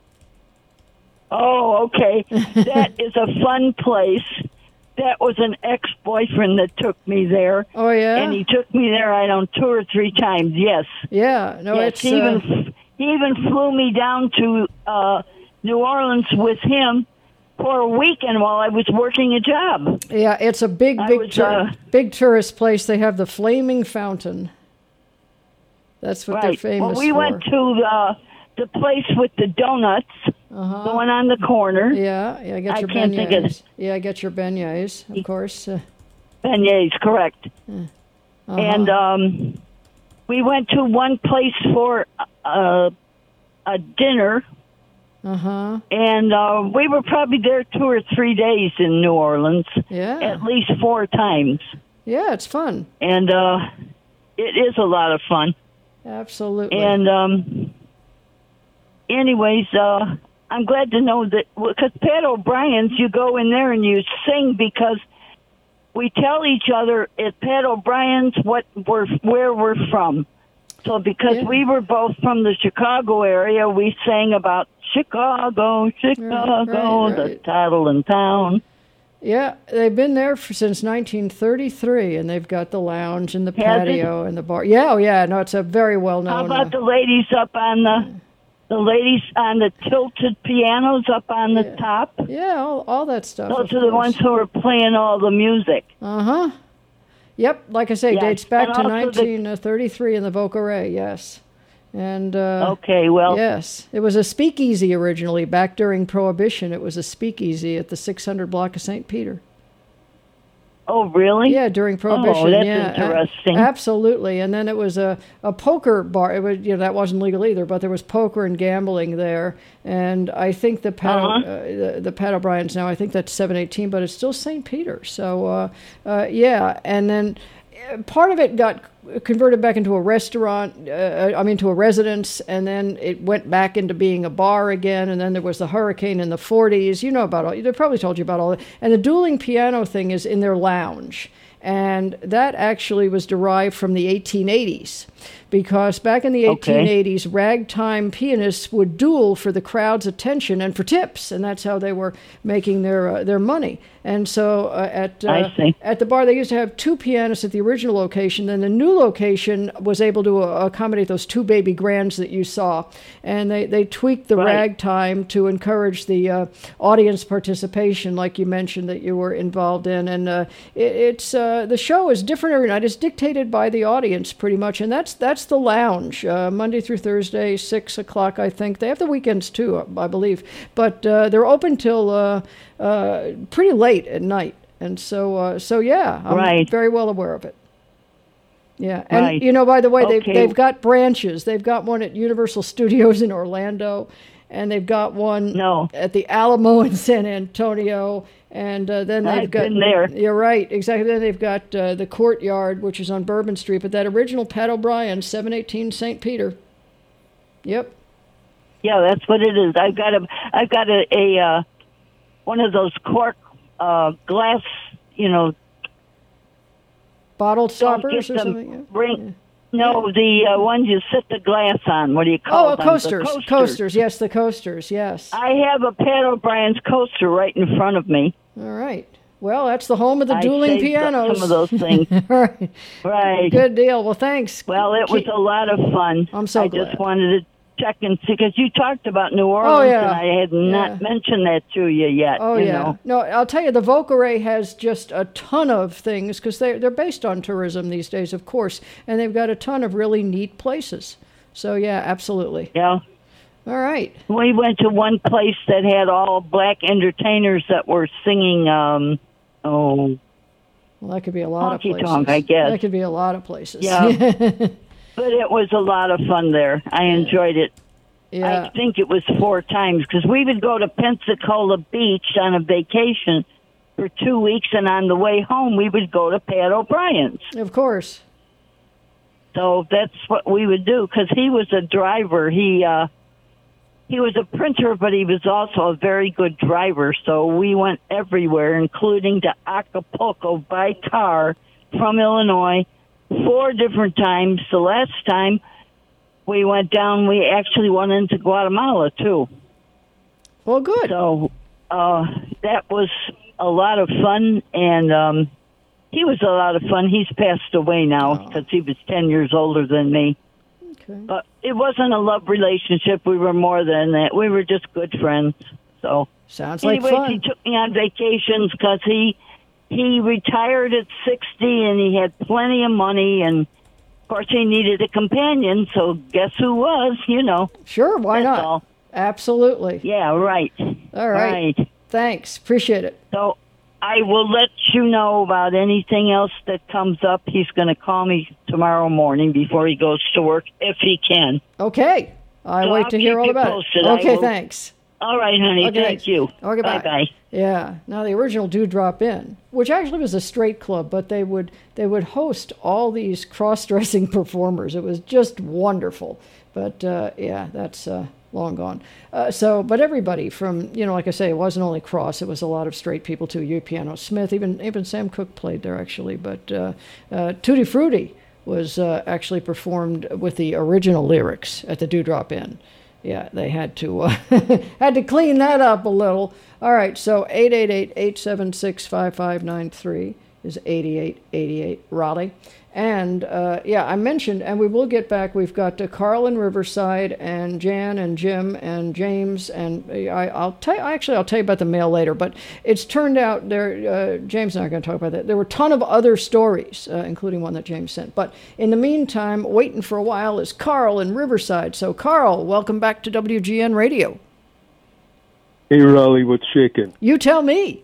Oh, okay. That is a fun place. That was an ex-boyfriend that took me there. Oh, yeah? And he took me there, 2 or 3 times, yes. Yeah. No, Yes, it's... he even flew me down to New Orleans with him for a weekend while I was working a job. yeah, it's a big, I big, was, big tourist place. They have the Flaming Fountain. That's what they're Right. famous Well, we for. went to the place with the donuts, the one on the corner. Yeah, I got I your can't think of beignets. Yeah, I got your beignets, of course. Beignets, correct. Uh-huh. And we went to one place for a dinner, Uh-huh. And we were probably there 2 or 3 days in New Orleans. Yeah. At least 4 times. Yeah, it's fun. And it is a lot of fun. Absolutely. And anyways, I'm glad to know that, because Pat O'Brien's, you go in there and you sing, because we tell each other at Pat O'Brien's where we're from. So because we were both from the Chicago area, we sang about Chicago, Chicago, the title and town. Yeah, they've been there since 1933, and they've got the lounge and the patio and the bar. Yeah, no, it's a very well-known. How about the ladies up on the ladies on the tilted pianos up on the top? Yeah, all that stuff. Those are the ones who are playing all the music. Uh-huh. Yep, like I say, Yes. dates back And to also 1933 in the Vocaray, yes. And okay, well, yes, it was a speakeasy originally. Back during Prohibition, it was a speakeasy at the 600 block of St. Peter. Oh, really? Yeah, during Prohibition. Oh, that's yeah, interesting. Absolutely. And then it was a poker bar. It was, that wasn't legal either, but there was poker and gambling there. And I think the Pat O'Brien's now, I think that's 718, but it's still St. Peter. So, yeah. And then part of it got converted back into a restaurant, to a residence, and then it went back into being a bar again, and then there was the hurricane in the 40s. You know about all, they probably told you about all that. And the dueling piano thing is in their lounge. And that actually was derived from the 1880s, because back in the 1880s, ragtime pianists would duel for the crowd's attention and for tips, and that's how they were making their money. And so at the bar, they used to have 2 pianists at the original location. Then the new location was able to accommodate those 2 baby grands that you saw, and they tweaked the ragtime to encourage the audience participation, like you mentioned that you were involved in. And it's the show is different every night. It's dictated by the audience pretty much, and that's the lounge, Monday through Thursday, 6 o'clock, I think. They have the weekends too, I believe, but they're open till pretty late at night. And so yeah, I'm very well aware of it. Yeah, and by the way, they've got branches. They've got one at Universal Studios in Orlando, and they've got one at the Alamo in San Antonio. And then they've got. Been there. You're right, exactly. Then they've got the Courtyard, which is on Bourbon Street, but that original Pat O'Brien, 718 St. Peter. Yep. Yeah, that's what it is. I've got a one of those cork glass, bottle stoppers or something. No, the ones you sit the glass on. What do you call them? Coasters. Coasters. Yes, the coasters. Yes. I have a Pat O'Brien's coaster right in front of me. All right. Well, that's the home of the dueling pianos. Some of those things. Right. Good deal. Well, thanks. Well, it was a lot of fun. I'm so glad. I just wanted to check and see, because you talked about New Orleans, and I had not mentioned that to you yet. Oh, you know. No, I'll tell you, the Vocaray has just a ton of things, because they're based on tourism these days, of course, and they've got a ton of really neat places. So, yeah, absolutely. Yeah. All right. We went to one place that had all black entertainers that were singing, well, that could be a lot of places. Honky-tonk, I guess. That could be a lot of places. Yeah. But it was a lot of fun there. I enjoyed it. Yeah. I think it was 4 times, because we would go to Pensacola Beach on a vacation for 2 weeks, and on the way home we would go to Pat O'Brien's. Of course. So that's what we would do, because he was a driver. He was a printer, but he was also a very good driver. So we went everywhere, including to Acapulco by car from Illinois 4 different times. The last time we went down, we actually went into Guatemala, too. Well, good. So that was a lot of fun, and he was a lot of fun. He's passed away now, because he was 10 years older than me. Okay. But it wasn't a love relationship. We were more than that. We were just good friends. So sounds like anyways, fun. He took me on vacations, because he retired at 60, and he had plenty of money, and of course he needed a companion, so guess who was, Sure, why That's not? all. Absolutely. Yeah, right. All right. Thanks. Appreciate it. So I will let you know about anything else that comes up. He's going to call me tomorrow morning before he goes to work, if he can. Okay. I wait to hear all about it. Okay, thanks. All right, honey. Okay. Thank you. Okay, bye. Bye-bye. Yeah. Now the original Dewdrop Inn, which actually was a straight club, but they would host all these cross-dressing performers. It was just wonderful. But yeah, that's long gone. But everybody from, like I say, it wasn't only cross. It was a lot of straight people too. Hugh Piano Smith, even Sam Cooke played there actually. But Tutti Frutti was actually performed with the original lyrics at the Dewdrop Inn. Yeah, they had to had to clean that up a little. All right, so 888-876-5593 is 8888 Raleigh. And yeah, I mentioned, and we will get back, we've got Carl in Riverside and Jan and Jim and James, and I'll tell you about the mail later, but it's turned out there, James and I are going to talk about that. There were a ton of other stories, including one that James sent. But in the meantime, waiting for a while is Carl in Riverside. So Carl, welcome back to WGN Radio. Hey, Raleigh, what's shaking? You tell me.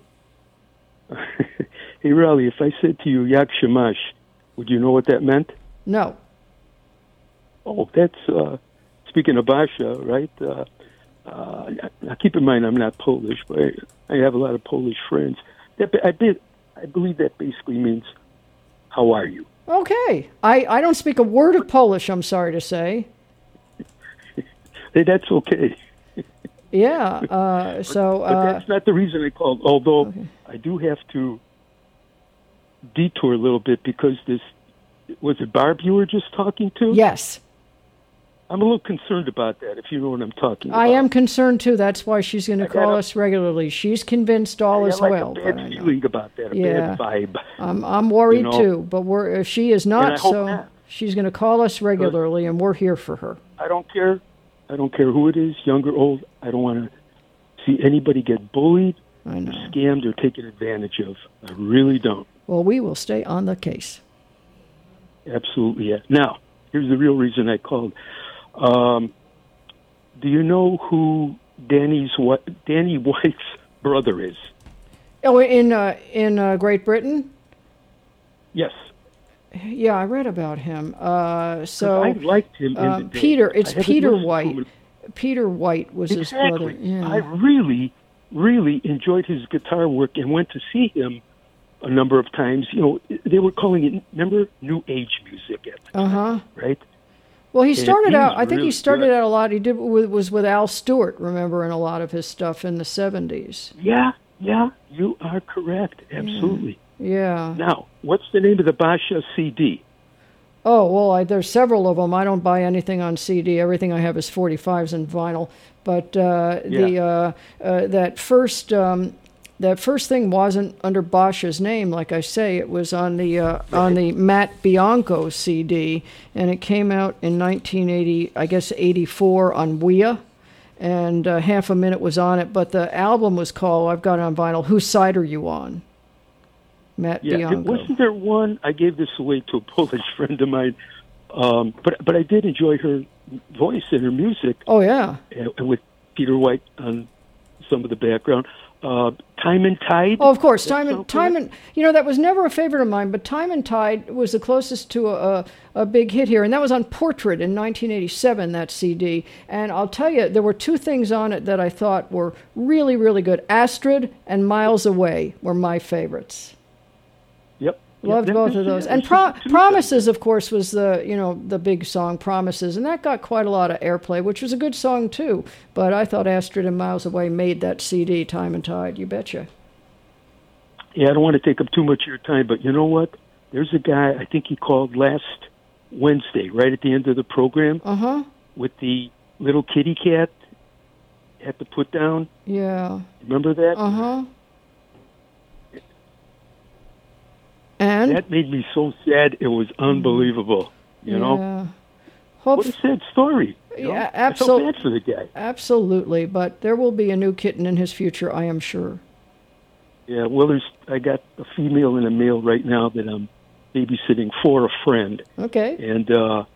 Hey, Raleigh, if I said to you, Yak Shamash, would you know what that meant? No. Oh, that's, speaking of Basha, right? Now keep in mind, I'm not Polish, but I have a lot of Polish friends. I believe that basically means, how are you? Okay. I don't speak a word of Polish, I'm sorry to say. Hey, that's okay. Yeah, but that's not the reason I called, although okay. I do have to detour a little bit because was it Barb you were just talking to? Yes. I'm a little concerned about that, if you know what I'm talking about. I am concerned, too. That's why she's going to call us regularly. She's convinced all is well. I have a bad feeling about that, bad vibe. I'm worried, too, but if she is not, not. She's going to call us regularly, and we're here for her. I don't care. I don't care who it is, young or old. I don't want to see anybody get bullied or scammed or taken advantage of. I really don't. Well, we will stay on the case. Absolutely, yeah. Now, here's the real reason I called. Do you know who Danny White's brother is? Oh, in Great Britain? Yes. Yeah, I read about him. So I liked him in the day. Peter. It's Peter White. Peter White was his brother. Yeah. I really, really enjoyed his guitar work and went to see him a number of times. They were calling it, remember, New Age music at the time, right? Well, he started out. I think really he started good. out a lot. He was with Al Stewart. Remember, in a lot of his stuff in the 70s. Yeah, you are correct. Absolutely. Yeah. Now, what's the name of the Basha CD? Oh, well, there's several of them. I don't buy anything on CD. Everything I have is 45s and vinyl. But that first thing wasn't under Basha's name, like I say. It was on the Matt Bianco CD, and it came out in 1980, I guess 84 on WIA, and half a minute was on it. But the album was called, I've got it on vinyl, Whose Side Are You On? Matt Bianco. Wasn't there one? I gave this away to a Polish friend of mine, but I did enjoy her voice and her music. Oh yeah, and with Peter White on some of the background. Time and Tide. Oh, of course, Time and that was never a favorite of mine, but Time and Tide was the closest to a big hit here, and that was on Portrait in 1987. That CD, and I'll tell you, there were two things on it that I thought were really, really good. Astrid and Miles Away were my favorites. Yep. Loved both of those. And Promises, of course, was the big song, Promises. And that got quite a lot of airplay, which was a good song, too. But I thought Astrid and Miles Away made that CD, Time and Tide. You betcha. Yeah, I don't want to take up too much of your time, but you know what? There's a guy, I think he called last Wednesday, right at the end of the program, with the little kitty cat had to put down. Yeah. Remember that? And that made me so sad. It was unbelievable. You know, what a sad story. Yeah, absolutely. I felt bad for the guy. Absolutely, but there will be a new kitten in his future, I am sure. Yeah, well, I got a female and a male right now that I'm babysitting for a friend. Okay. And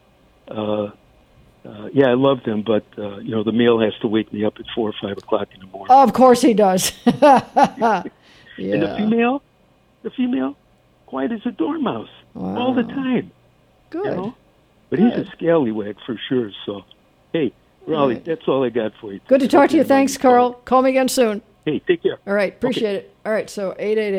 yeah, I love them, but the male has to wake me up at 4 or 5 o'clock in the morning. Oh, of course he does. Yeah. And the female. Quiet as a dormouse all the time. Good. But he's a scallywag for sure. So, hey, Raleigh, right. that's all I got for you. Good to talk to you. Thanks, Carl. Call me again soon. Hey, take care. All right, appreciate it. All right, so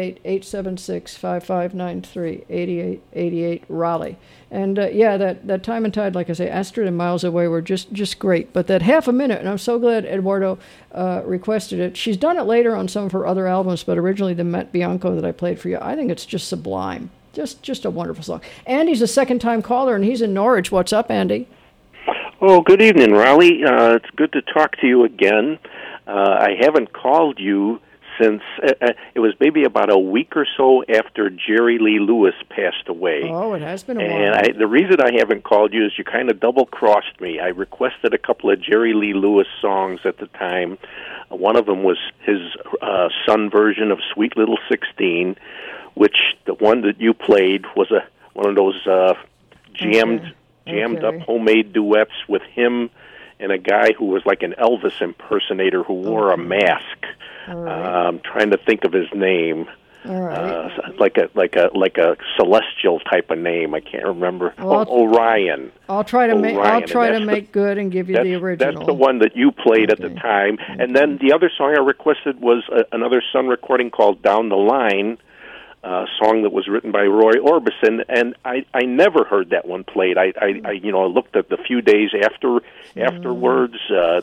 888-876-5593, 8888 Raleigh. And that Time and Tide, like I say, Astrid and Miles Away were just great. But that half a minute, and I'm so glad Eduardo requested it. She's done it later on some of her other albums, but originally the Met Bianco that I played for you, I think it's just sublime. Just a wonderful song. Andy's a second-time caller, and he's in Norwich. What's up, Andy? Oh, good evening, Raleigh. It's good to talk to you again. I haven't called you since it was maybe about a week or so after Jerry Lee Lewis passed away. Oh, it has been a while. And the reason I haven't called you is you kind of double-crossed me. I requested a couple of Jerry Lee Lewis songs at the time. One of them was his son version of Sweet Little 16, which the one that you played was one of those jammed up homemade duets with him and a guy who was like an Elvis impersonator who wore a mask. Right. I'm trying to think of his name. All right. Like a celestial type of name. I can't remember. Well, Orion. I'll try to make good and give you the original. That's the one that you played at the time. And then the other song I requested was another Sun recording called Down the Line. Song that was written by Roy Orbison, and I never heard that one played. I looked at the few days afterwards,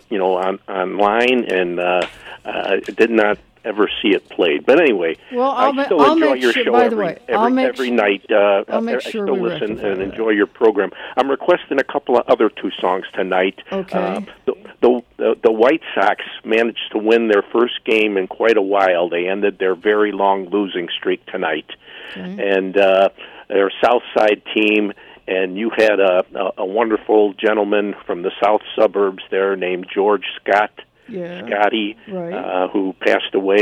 online, and did not ever see it played. But anyway, well, I still enjoy your show every night. I sure still listen and enjoy your program. I'm requesting a couple of other two songs tonight. Okay. The White Sox managed to win their first game in quite a while. They ended their very long losing streak tonight. Okay. And their South Side team, and you had a wonderful gentleman from the south suburbs there named George Scott. Yeah. Scotty, right. Who passed away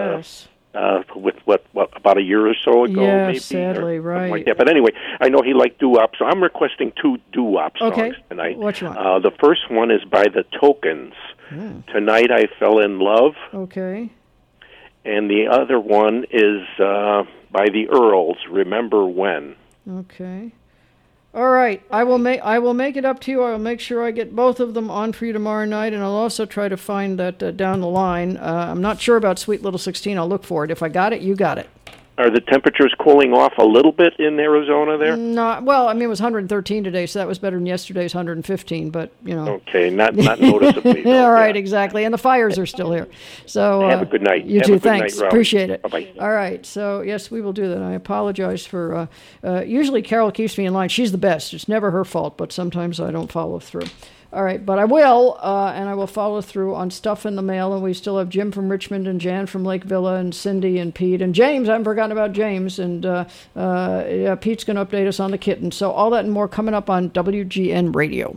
with about a year or so ago, maybe. Sadly, right. Like that. But anyway, I know he liked doo-wop, so I'm requesting two doo-wop songs tonight. What you want? The first one is by the Tokens. Tonight I Fell in Love. Okay. And the other one is by the Earls, Remember When. Okay. All right, I will make it up to you. I will make sure I get both of them on for you tomorrow night, and I'll also try to find that down the line. I'm not sure about Sweet Little 16. I'll look for it. If I got it, you got it. Are the temperatures cooling off a little bit in Arizona there? Not well. I mean, it was 113 today, so that was better than yesterday's 115. But okay, not noticeably. All right, exactly. And the fires are still here. So have a good night. You too. Thanks. Night, appreciate it. Bye-bye. All right. So yes, we will do that. I apologize for. Usually, Carol keeps me in line. She's the best. It's never her fault, but sometimes I don't follow through. All right, but I will, and I will follow through on stuff in the mail, and we still have Jim from Richmond and Jan from Lake Villa and Cindy and Pete and James. I haven't forgotten about James, and Pete's going to update us on the kitten. So all that and more coming up on WGN Radio.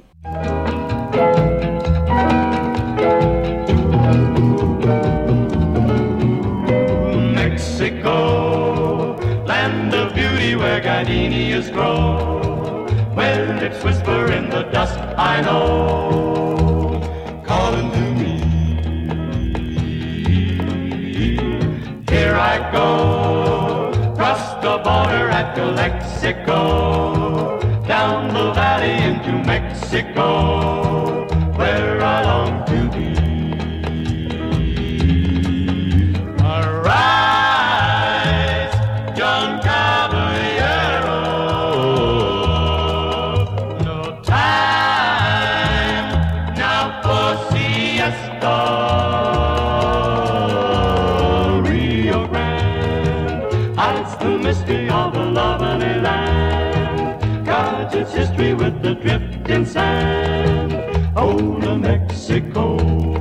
Mexico, land of beauty where gardenias grow. Where lips whisper in the dust, I know, calling to me. Here I go, cross the border at Calexico, down the valley into Mexico, where I long to be. Arise, young caballero. Rio Grande hides the mystery of a lovely land, guards its history with the drifting sand. Oh, New Mexico,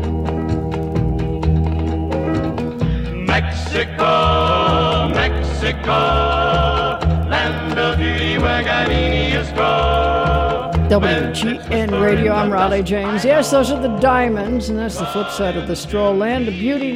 Mexico, Mexico, land of beauty where gardenias grow. WGN Radio, I'm Raleigh James. Yes, those are the Diamonds, and that's the flip side of the Stroll. Land of Beauty,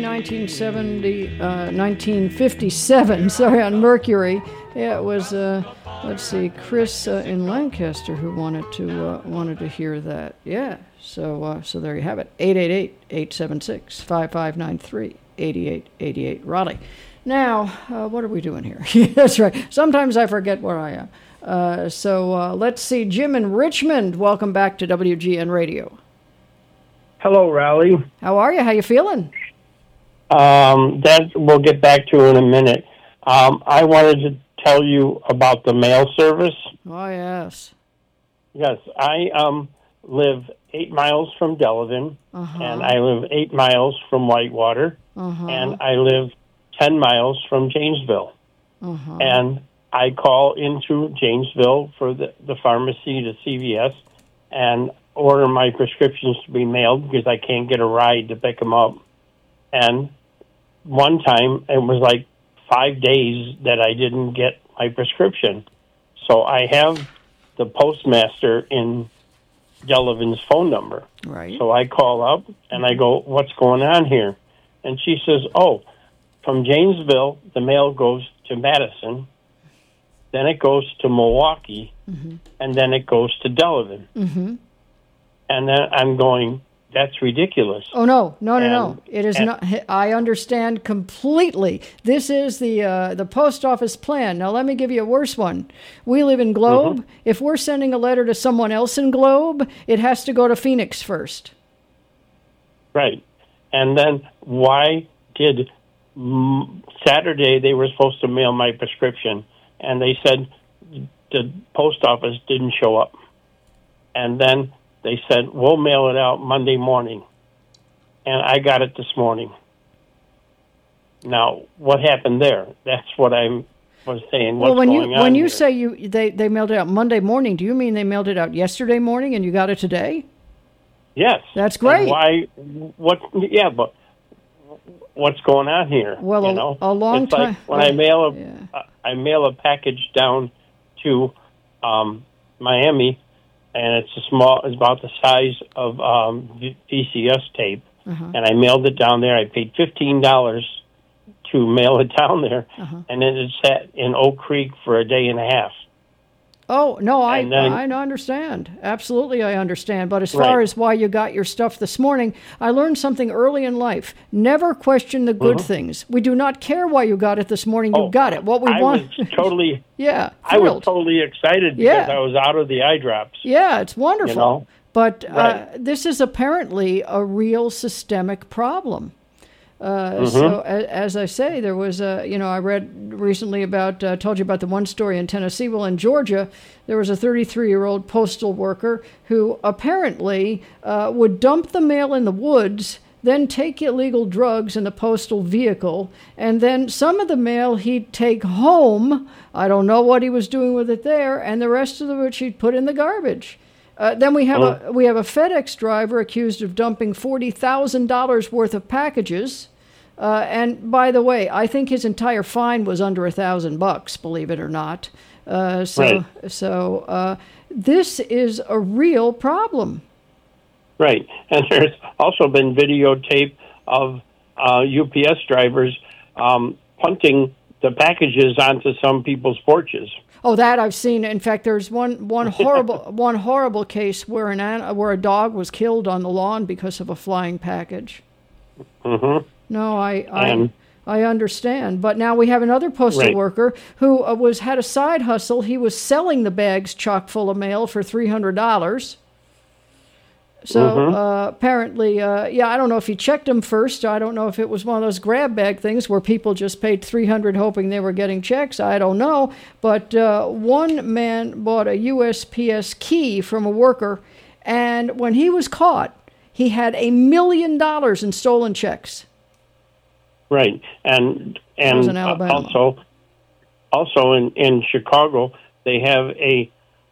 1957, on Mercury. Yeah, it was, let's see, Chris in Lancaster who wanted to hear that. Yeah, so there you have it. 888-876-5593, 8888 Raleigh. Now, what are we doing here? That's right. Sometimes I forget where I am. So let's see. Jim in Richmond, welcome back to WGN Radio. Hello, Raleigh. How are you? How you feeling? That we'll get back to in a minute. I wanted to tell you about the mail service. Oh, yes. Yes, I live 8 miles from Delavan, and I live 8 miles from Whitewater, and I live 10 miles from Janesville. And I call into Janesville for the pharmacy, the CVS, and order my prescriptions to be mailed because I can't get a ride to pick them up. And one time, it was like 5 days that I didn't get my prescription. So I have the postmaster in Delavan's phone number. Right. So I call up and I go, what's going on here? And she says, oh, from Janesville, the mail goes to Madison, then it goes to Milwaukee, and then it goes to Delavan. And then I'm going, that's ridiculous. Oh, no. It is not. I understand completely. This is the post office plan. Now, let me give you a worse one. We live in Globe. If we're sending a letter to someone else in Globe, it has to go to Phoenix first. Right. And then why did Saturday they were supposed to mail my prescription, and they said the post office didn't show up. And then they said, we'll mail it out Monday morning. And I got it this morning. Now, what happened there? That's what I was saying. What's going on when you here? say they mailed it out Monday morning, do you mean they mailed it out yesterday morning and you got it today? Yes. That's great. And but what's going on here? Well, you know? a long it's time. Like when I mail a package down to Miami, and it's about the size of VCS tape, and I mailed it down there. I paid $15 to mail it down there, and then it sat in Oak Creek for a day and a half. Oh, no, I understand. Absolutely, I understand. But as far as why you got your stuff this morning, I learned something early in life. Never question the good things. We do not care why you got it this morning. You got it. What we want. I was totally. Yeah, I was totally excited because I was out of the eye drops. Yeah, it's wonderful. You know? But this is apparently a real systemic problem. So, as I say, there was I read recently about, told you about the one story in Tennessee. Well, in Georgia, there was a 33-year-old postal worker who apparently would dump the mail in the woods, then take illegal drugs in a postal vehicle, and then some of the mail he'd take home. I don't know what he was doing with it there, and the rest of which he'd put in the garbage. Then we have a FedEx driver accused of dumping $40,000 worth of packages. And by the way, I think his entire fine was under $1,000, believe it or not. So this is a real problem. Right, and there's also been videotape of UPS drivers punting the packages onto some people's porches. Oh, that I've seen. In fact, there's one horrible case where a dog was killed on the lawn because of a flying package. No, I understand. But now we have another postal worker who had a side hustle. He was selling the bags chock full of mail for $300. So apparently, I don't know if he checked them first. I don't know if it was one of those grab bag things where people just paid $300 hoping they were getting checks. I don't know. But one man bought a USPS key from a worker, and when he was caught, he had $1 million in stolen checks. Right, and in Alabama. also in Chicago, they have a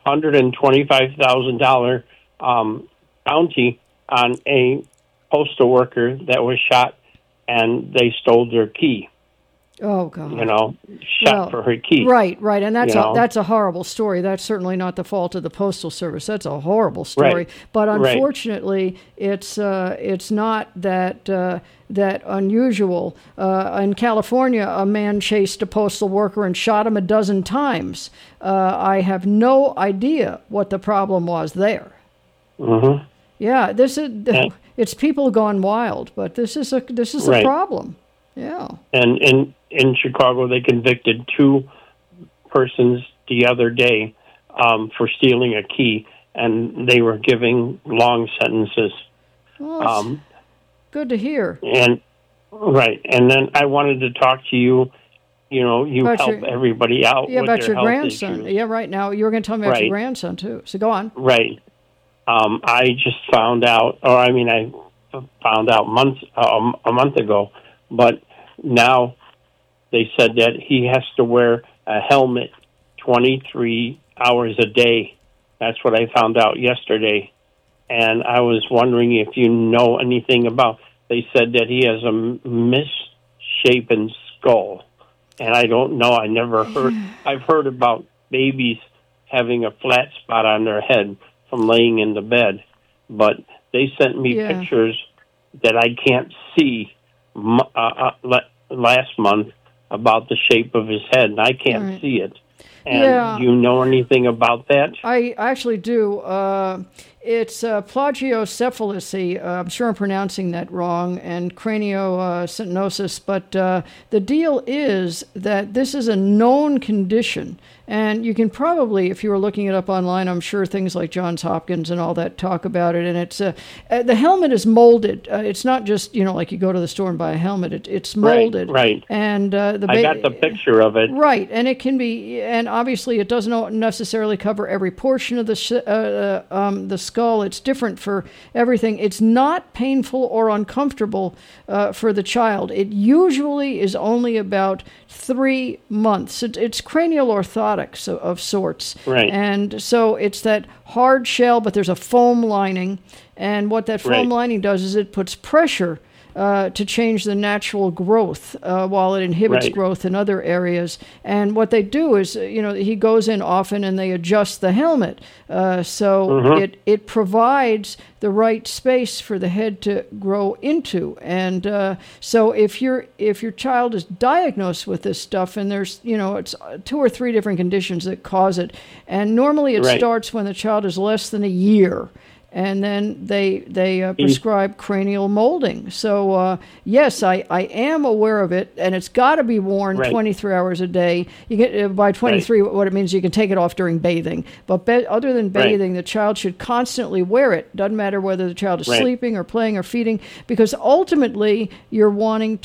$125,000 bounty on a postal worker that was shot, and they stole their key. Oh God! You know, shot for her key. Right, and that's a horrible story. That's certainly not the fault of the Postal Service. That's a horrible story. Right. But unfortunately, it's not that unusual. In California, a man chased a postal worker and shot him 12 times. I have no idea what the problem was there. Yeah, it's people gone wild, but this is a problem. Yeah. And in Chicago, they convicted 2 persons the other day for stealing a key, and they were giving long sentences. Well, that's good to hear. And then I wanted to talk to you. You know, you about help everybody out. Yeah, with about their your health grandson. issues. Yeah, right now you were going to tell me about your grandson too. So go on. Right. I just found out, I found out a month ago, but now they said that he has to wear a helmet 23 hours a day. That's what I found out yesterday. And I was wondering if you know anything about, they said that he has a misshapen skull. And I don't know, I've heard about babies having a flat spot on their head from laying in the bed. But they sent me pictures that I can't see last month about the shape of his head, and I can't see it. And do you know anything about that? I actually do. It's plagiocephaly. I'm sure I'm pronouncing that wrong, and craniosynostosis. But the deal is that this is a known condition. And you can probably, if you were looking it up online, I'm sure things like Johns Hopkins and all that talk about it. And it's the helmet is molded. It's not just, like you go to the store and buy a helmet. It's molded. Right. And I got the picture of it. Right. And it can be, and obviously it doesn't necessarily cover every portion of the skull. It's different for everything. It's not painful or uncomfortable for the child. It usually is only about 3 months. It's cranial orthotics of sorts. Right. And so it's that hard shell, but there's a foam lining. And what that foam lining does is it puts pressure to change the natural growth while it inhibits growth in other areas. And what they do is, he goes in often and they adjust the helmet. It provides the right space for the head to grow into. And so if your child is diagnosed with this stuff, and there's, it's 2 or 3 different conditions that cause it. And normally it starts when the child is less than a year. And then they prescribe cranial molding. So, yes, I am aware of it, and it's got to be worn 23 hours a day. You get by 23, what it means, you can take it off during bathing. But other than bathing, the child should constantly wear it. Doesn't matter whether the child is sleeping or playing or feeding, because ultimately you're wanting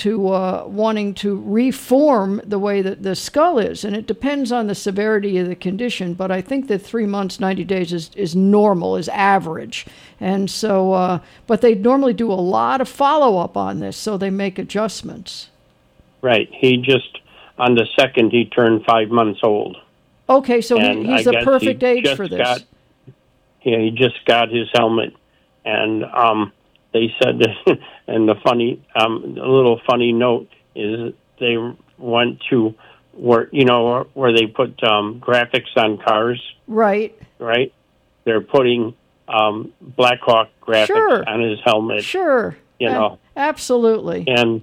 to reform the way that the skull is, and it depends on the severity of the condition. But I think that 3 months, 90 days is normal, is average. And so, but they normally do a lot of follow-up on this, so they make adjustments. Right. He just, on the 2nd, he turned 5 months old. Okay, so he's the perfect age for this. He just got his helmet, and they said that, and the little funny note is they went to where they put graphics on cars. Right. Right. They're putting Blackhawk graphics on his helmet. Sure. Absolutely. And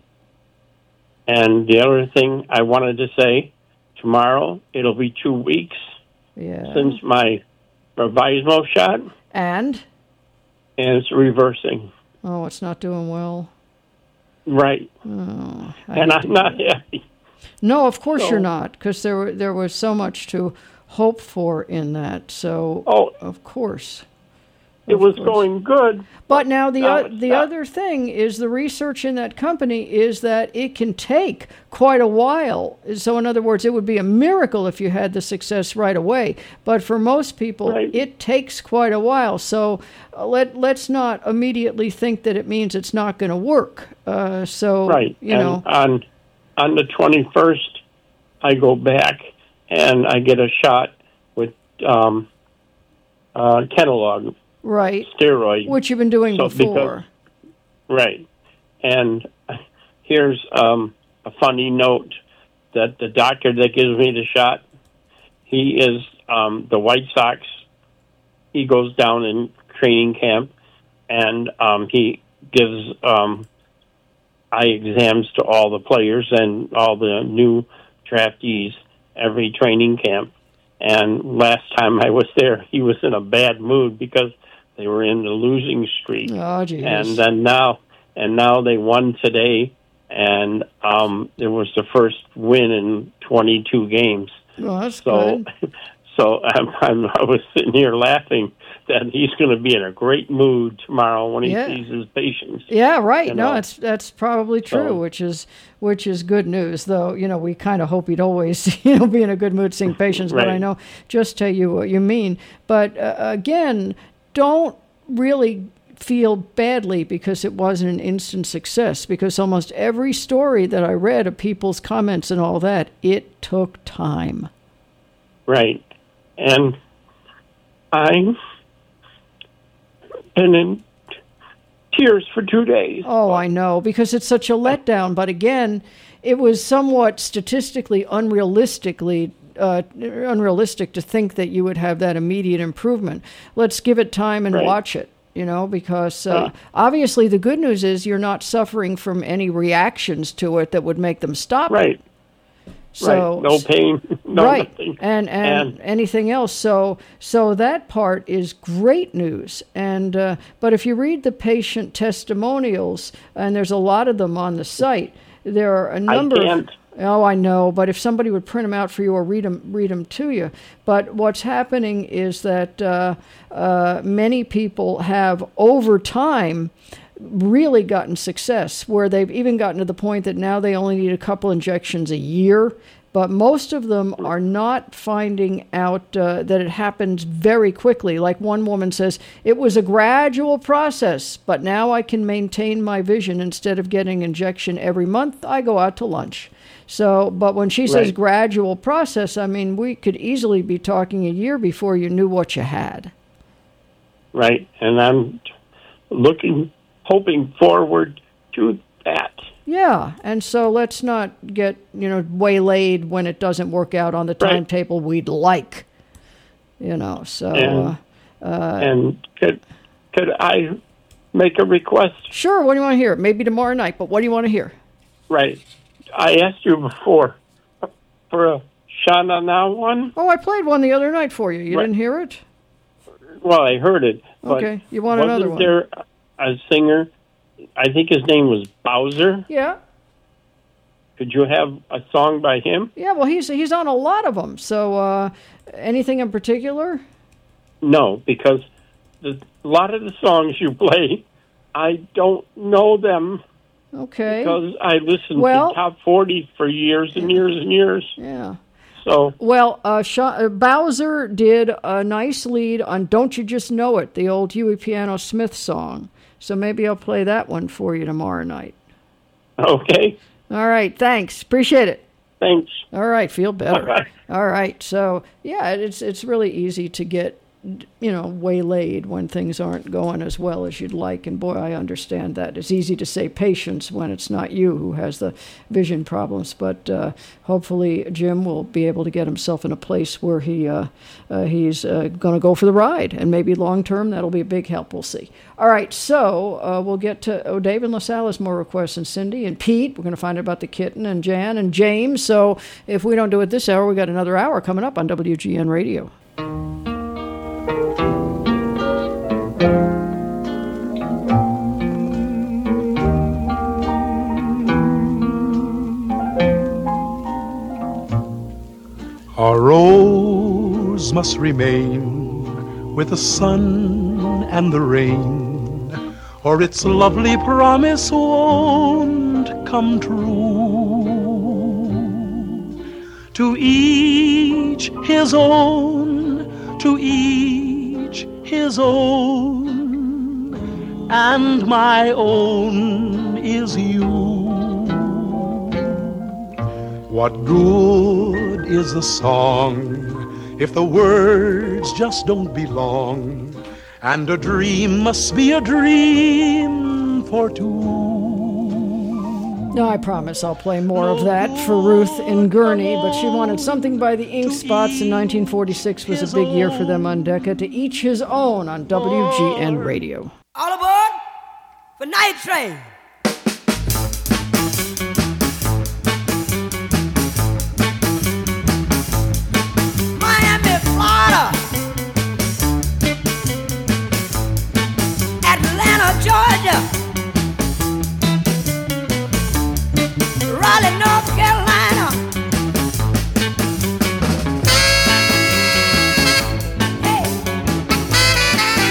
the other thing I wanted to say, tomorrow it'll be 2 weeks since my Vabysmo shot. And it's reversing. Oh, it's not doing well. Right. Oh, and I'm not happy. No, of course you're not, because there was so much to hope for in that. So, of course. It was going good. But now the other thing is, the research in that company is that it can take quite a while. So in other words, it would be a miracle if you had the success right away. But for most people, it takes quite a while. So let's not immediately think that it means it's not going to work. On the 21st, I go back and I get a shot with Kenalog. Right. Steroid. Which you've been doing before. Right. And here's a funny note that the doctor that gives me the shot, he is the White Sox. He goes down in training camp, and he gives eye exams to all the players and all the new draftees every training camp. And last time I was there, he was in a bad mood because they were in the losing streak. Oh, geez. And now they won today, and it was the first win in 22 games. Well, that's good. So I was sitting here laughing that he's going to be in a great mood tomorrow when he Yeah. sees his patients. Yeah, right. You No, know? that's probably true, So- which is good news. Though we kind of hope he'd always be in a good mood seeing patients. But I Right. know just tell you what you mean. But again, don't really feel badly because it wasn't an instant success. Because almost every story that I read of people's comments and all that, it took time. Right. And I've been in tears for 2 days. Oh, I know, because it's such a letdown. But again, it was somewhat statistically unrealistic to think that you would have that immediate improvement. Let's give it time and Right. watch it, because Right. obviously the good news is you're not suffering from any reactions to it that would make them stop. Right. So, right. No pain. No right, nothing. and anything else. So that part is great news. And but if you read the patient testimonials, and there's a lot of them on the site, there are a number. can't. Oh, I know. But if somebody would print them out for you or read them to you. But what's happening is that many people have over time really gotten success, where they've even gotten to the point that now they only need a couple injections a year. But most of them are not finding out that it happens very quickly. Like one woman says, it was a gradual process, but now I can maintain my vision. Instead of getting injection every month, I go out to lunch. So, but when she says Right. gradual process, I mean, we could easily be talking a year before you knew what you had. Right. And I'm hoping forward to that. Yeah, and so let's not get, waylaid when it doesn't work out on the Right. timetable we'd like. So... And could I make a request? Sure, what do you want to hear? Maybe tomorrow night, but what do you want to hear? Right. I asked you before for a Shana Now one. Oh, I played one the other night for you. You Right. didn't hear it? Well, I heard it. But Okay, you want another one? Wasn't there a singer? I think his name was Bowser. Yeah. Could you have a song by him? Yeah, well, he's on a lot of them. So anything in particular? No, because a lot of the songs you play, I don't know them Okay. because I listened Well- to Top 40 for years and years and years. Yeah. So, Well, Bowser did a nice lead on Don't You Just Know It, the old Huey Piano Smith song. So maybe I'll play that one for you tomorrow night. okay. All right, thanks. Appreciate it. Thanks. All right, feel better. All right. All right. So, yeah, it's really easy to get, waylaid when things aren't going as well as you'd like. And boy, I understand that. It's easy to say patience when it's not you who has the vision problems. But hopefully Jim will be able to get himself in a place where he's going to go for the ride. And maybe long term, that'll be a big help. We'll see. All right. So we'll get to Dave and LaSalle has more requests, and Cindy and Pete. We're going to find out about the kitten, and Jan and James. So if we don't do it this hour, we got another hour coming up on WGN Radio. A rose must remain with the sun and the rain, or its lovely promise won't come true. To each his own, to each his own, and my own is you. What good is the song if the words just don't belong? And a dream must be a dream for two. No, I promise I'll play more of that for Ruth in Gurney, but she wanted something by the Ink Spots, and 1946 was a big year for them on Decca. To each his own on WGN Radio. All aboard for Night Train. Miami, Florida. Atlanta, Georgia. Raleigh, North Carolina. Hey.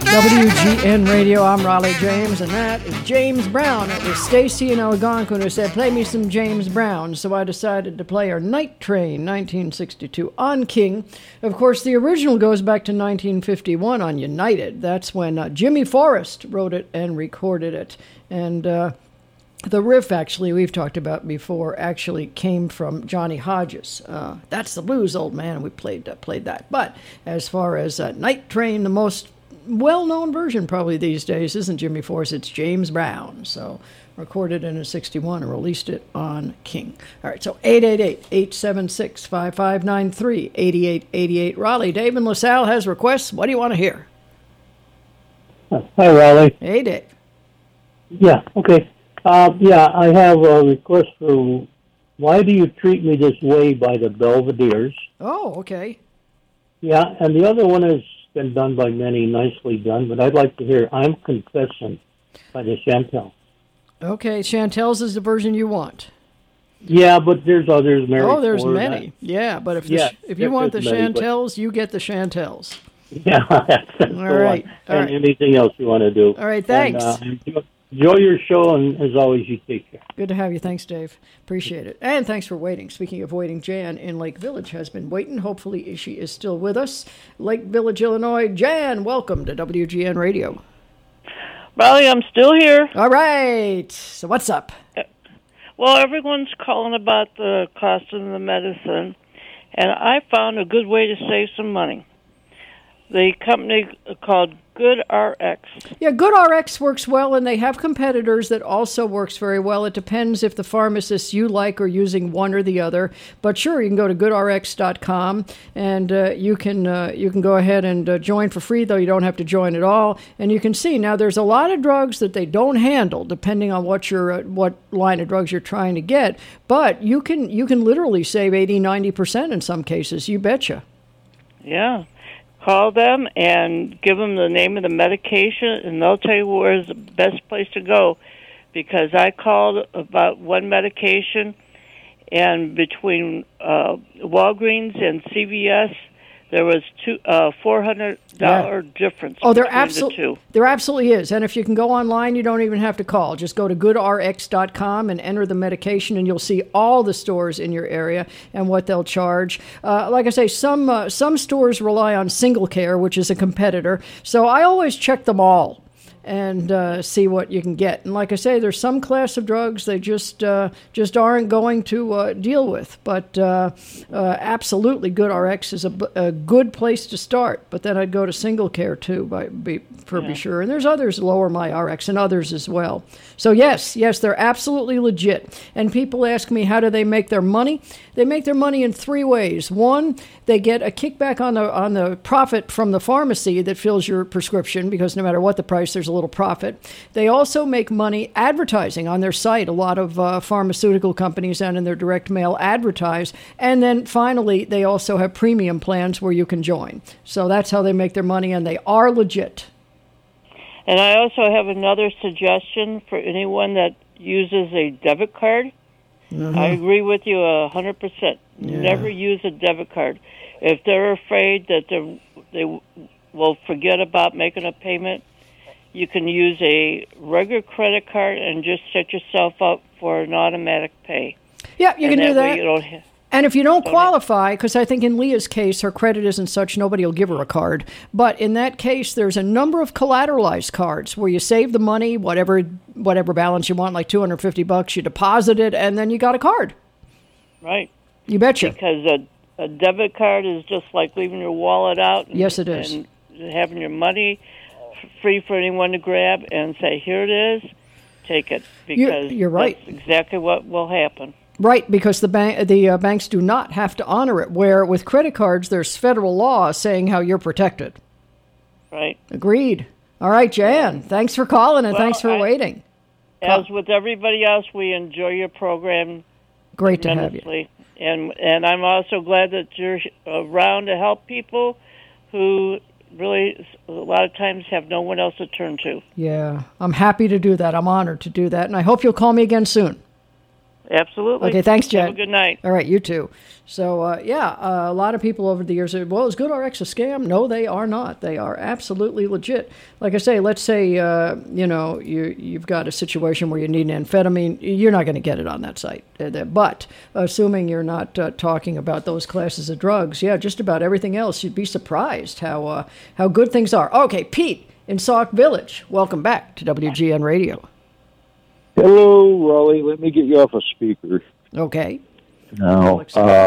WGN Radio, I'm Raleigh James, and that is James Brown. It was Stacy in Algonquin who said, play me some James Brown. So I decided to play her Night Train, 1962, on King. Of course, the original goes back to 1951 on United. That's when Jimmy Forrest wrote it and recorded it. And the riff, actually, we've talked about before, actually came from Johnny Hodges. That's the blues, old man, and we played that. But as far as Night Train, the most well-known version probably these days isn't Jimmy Forrest, it's James Brown. So recorded in 61 and released it on King. All right, so 888-876-5593, 8888 Raleigh. Dave in LaSalle has requests. What do you want to hear? Hi, Raleigh. Hey, Dave. Yeah, okay. I have a request for Why Do You Treat Me This Way by the Belvederes. Oh, okay. Yeah, and the other one has been done by many, nicely done, but I'd like to hear I'm Confessing by the Chantels. Okay, Chantels is the version you want. Yeah, but there's others. Mary there's Ford, many. Yeah, but if you want the Chantels, you get the Chantels. Yeah, that's all right. And anything else you want to do. All right, thanks. And, enjoy your show, and as always, you take care. Good to have you. Thanks, Dave. Appreciate it. And thanks for waiting. Speaking of waiting, Jan in Lake Village has been waiting. Hopefully she is still with us. Lake Village, Illinois. Jan, welcome to WGN Radio. Raleigh, I'm still here. All right. So what's up? Well, everyone's calling about the cost of the medicine, and I found a good way to save some money. The company called GoodRx. Yeah, GoodRx works well, and they have competitors that also works very well. It depends if the pharmacists you like are using one or the other. But sure, you can go to goodrx.com, and you can go ahead and join for free, though you don't have to join at all. And you can see now there's a lot of drugs that they don't handle, depending on what line of drugs you're trying to get. But you can literally save 80-90% in some cases. You betcha. Yeah. Call them and give them the name of the medication, and they'll tell you where's the best place to go. Because I called about one medication, and between Walgreens and CVS, there was $400 difference. Oh, there absolutely is. And if you can go online, you don't even have to call. Just go to goodrx.com and enter the medication, and you'll see all the stores in your area and what they'll charge. Like I say, some stores rely on Single Care, which is a competitor. So I always check them all and see what you can get. And like I say, there's some class of drugs they just aren't going to deal with. But absolutely, GoodRx is a good place to start. But then I'd go to Single Care too, be sure. And there's others, Lower My RX, and others as well. So yes, they're absolutely legit. And people ask me, how do they make their money? They make their money in three ways. One, they get a kickback on the profit from the pharmacy that fills your prescription, because no matter what the price, there's a little profit. They also make money advertising on their site. A lot of pharmaceutical companies and in their direct mail advertise. And then finally, they also have premium plans where you can join. So that's how they make their money, and they are legit. And I also have another suggestion for anyone that uses a debit card. Mm-hmm. I agree with you 100%. Yeah. Never use a debit card. If they're afraid that they will forget about making a payment, you can use a regular credit card and just set yourself up for an automatic pay. Yeah, you can do that. You don't and if you don't qualify, because I think in Leah's case, her credit isn't such, nobody will give her a card. But in that case, there's a number of collateralized cards where you save the money, whatever balance you want, like $250, you deposit it, and then you got a card. Right. You betcha. Because a debit card is just like leaving your wallet out. Yes, it is. And having your money free for anyone to grab and say, here it is, take it. Because you're right. That's exactly what will happen. Right, because the banks do not have to honor it, where with credit cards, there's federal law saying how you're protected. Right. Agreed. All right, Jan, thanks for calling and thanks for waiting. As with everybody else, we enjoy your program. Great to have you. And I'm also glad that you're around to help people who really a lot of times have no one else to turn to. Yeah, I'm happy to do that. I'm honored to do that, and I hope you'll call me again soon. absolutely. Okay, thanks, Jen. Have a good night. All right, you too. So, a lot of people over the years said, well, is GoodRx a scam? No, they are not. They are absolutely legit. Like I say, let's say, you've got a situation where you need an amphetamine. You're not going to get it on that site. But assuming you're not talking about those classes of drugs, just about everything else, you'd be surprised how good things are. Okay, Pete in Sauk Village, welcome back to WGN Radio. Hello, Raleigh. Let me get you off a speaker. Okay. Now,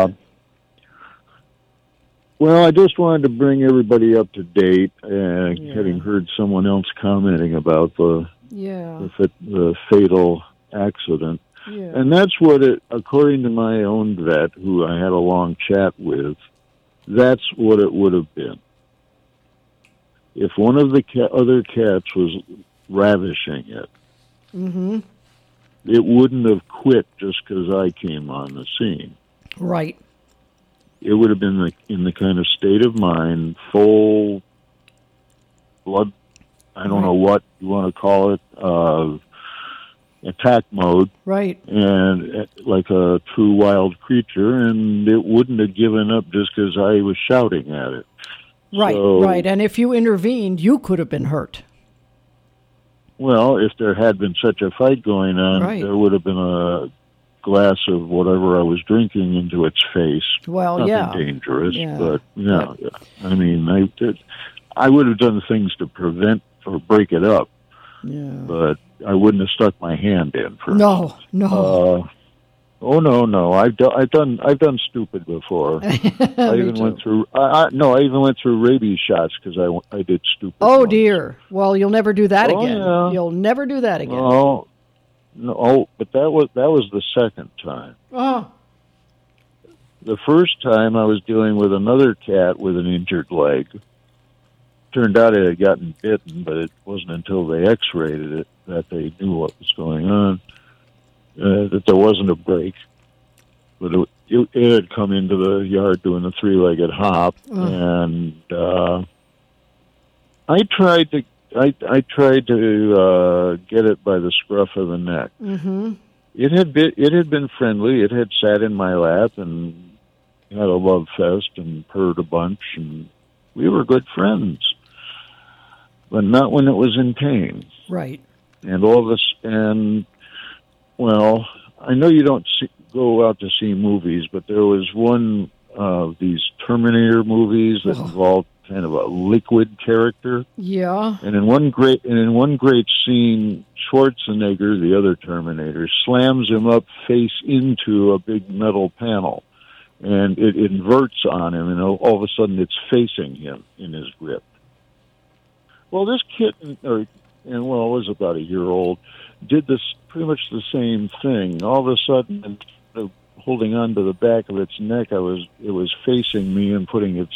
well, I just wanted to bring everybody up to date, having heard someone else commenting about the fatal accident. Yeah. And that's what according to my own vet, who I had a long chat with, that's what it would have been. If one of the other cats was ravishing it, mm-hmm. it wouldn't have quit just because I came on the scene. Right. It would have been in the kind of state of mind, full blood, I don't know what you want to call it, attack mode. Right. And like a true wild creature, and it wouldn't have given up just because I was shouting at it. Right, right. And if you intervened, you could have been hurt. Well, if there had been such a fight going on, there would have been a glass of whatever I was drinking into its face. Well, nothing dangerous, but I mean, I would have done things to prevent or break it up. Yeah. But I wouldn't have stuck my hand in. No. Oh no! I've done stupid before. I even went through. I even went through rabies shots because I did stupid. Oh ones. dear! Well, you'll never do that again. Yeah. You'll never do that again. No, but that was the second time. Oh. The first time I was dealing with another cat with an injured leg. Turned out it had gotten bitten, but it wasn't until they X-rated it that they knew what was going on. That there wasn't a break, but it had come into the yard doing a three-legged hop, and I tried to get it by the scruff of the neck. Mm-hmm. It had been friendly. It had sat in my lap and had a love fest and purred a bunch, and we were good friends. But not when it was in pain. Right. And all this, and well, I know you don't go out to see movies, but there was one of these Terminator movies that involved kind of a liquid character. Yeah. And in one great scene, Schwarzenegger, the other Terminator, slams him up face into a big metal panel, and it inverts on him, and all of a sudden it's facing him in his grip. Well, this kitten, it was about a year old, did this pretty much the same thing. All of a sudden, instead of holding on to the back of its neck, it was facing me and putting its.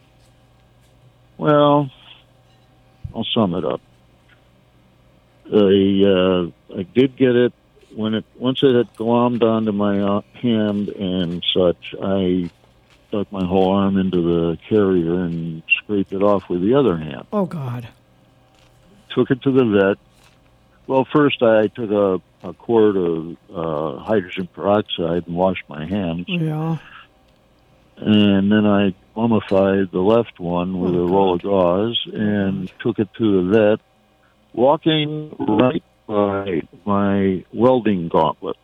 Well, I'll sum it up. I did get it once it had glommed onto my hand and such. I stuck my whole arm into the carrier and scraped it off with the other hand. Oh God. Took it to the vet. Well, first I took a quart of hydrogen peroxide and washed my hands. Yeah. And then I mummified the left one with a roll of gauze and took it to the vet, walking right by my welding gauntlets,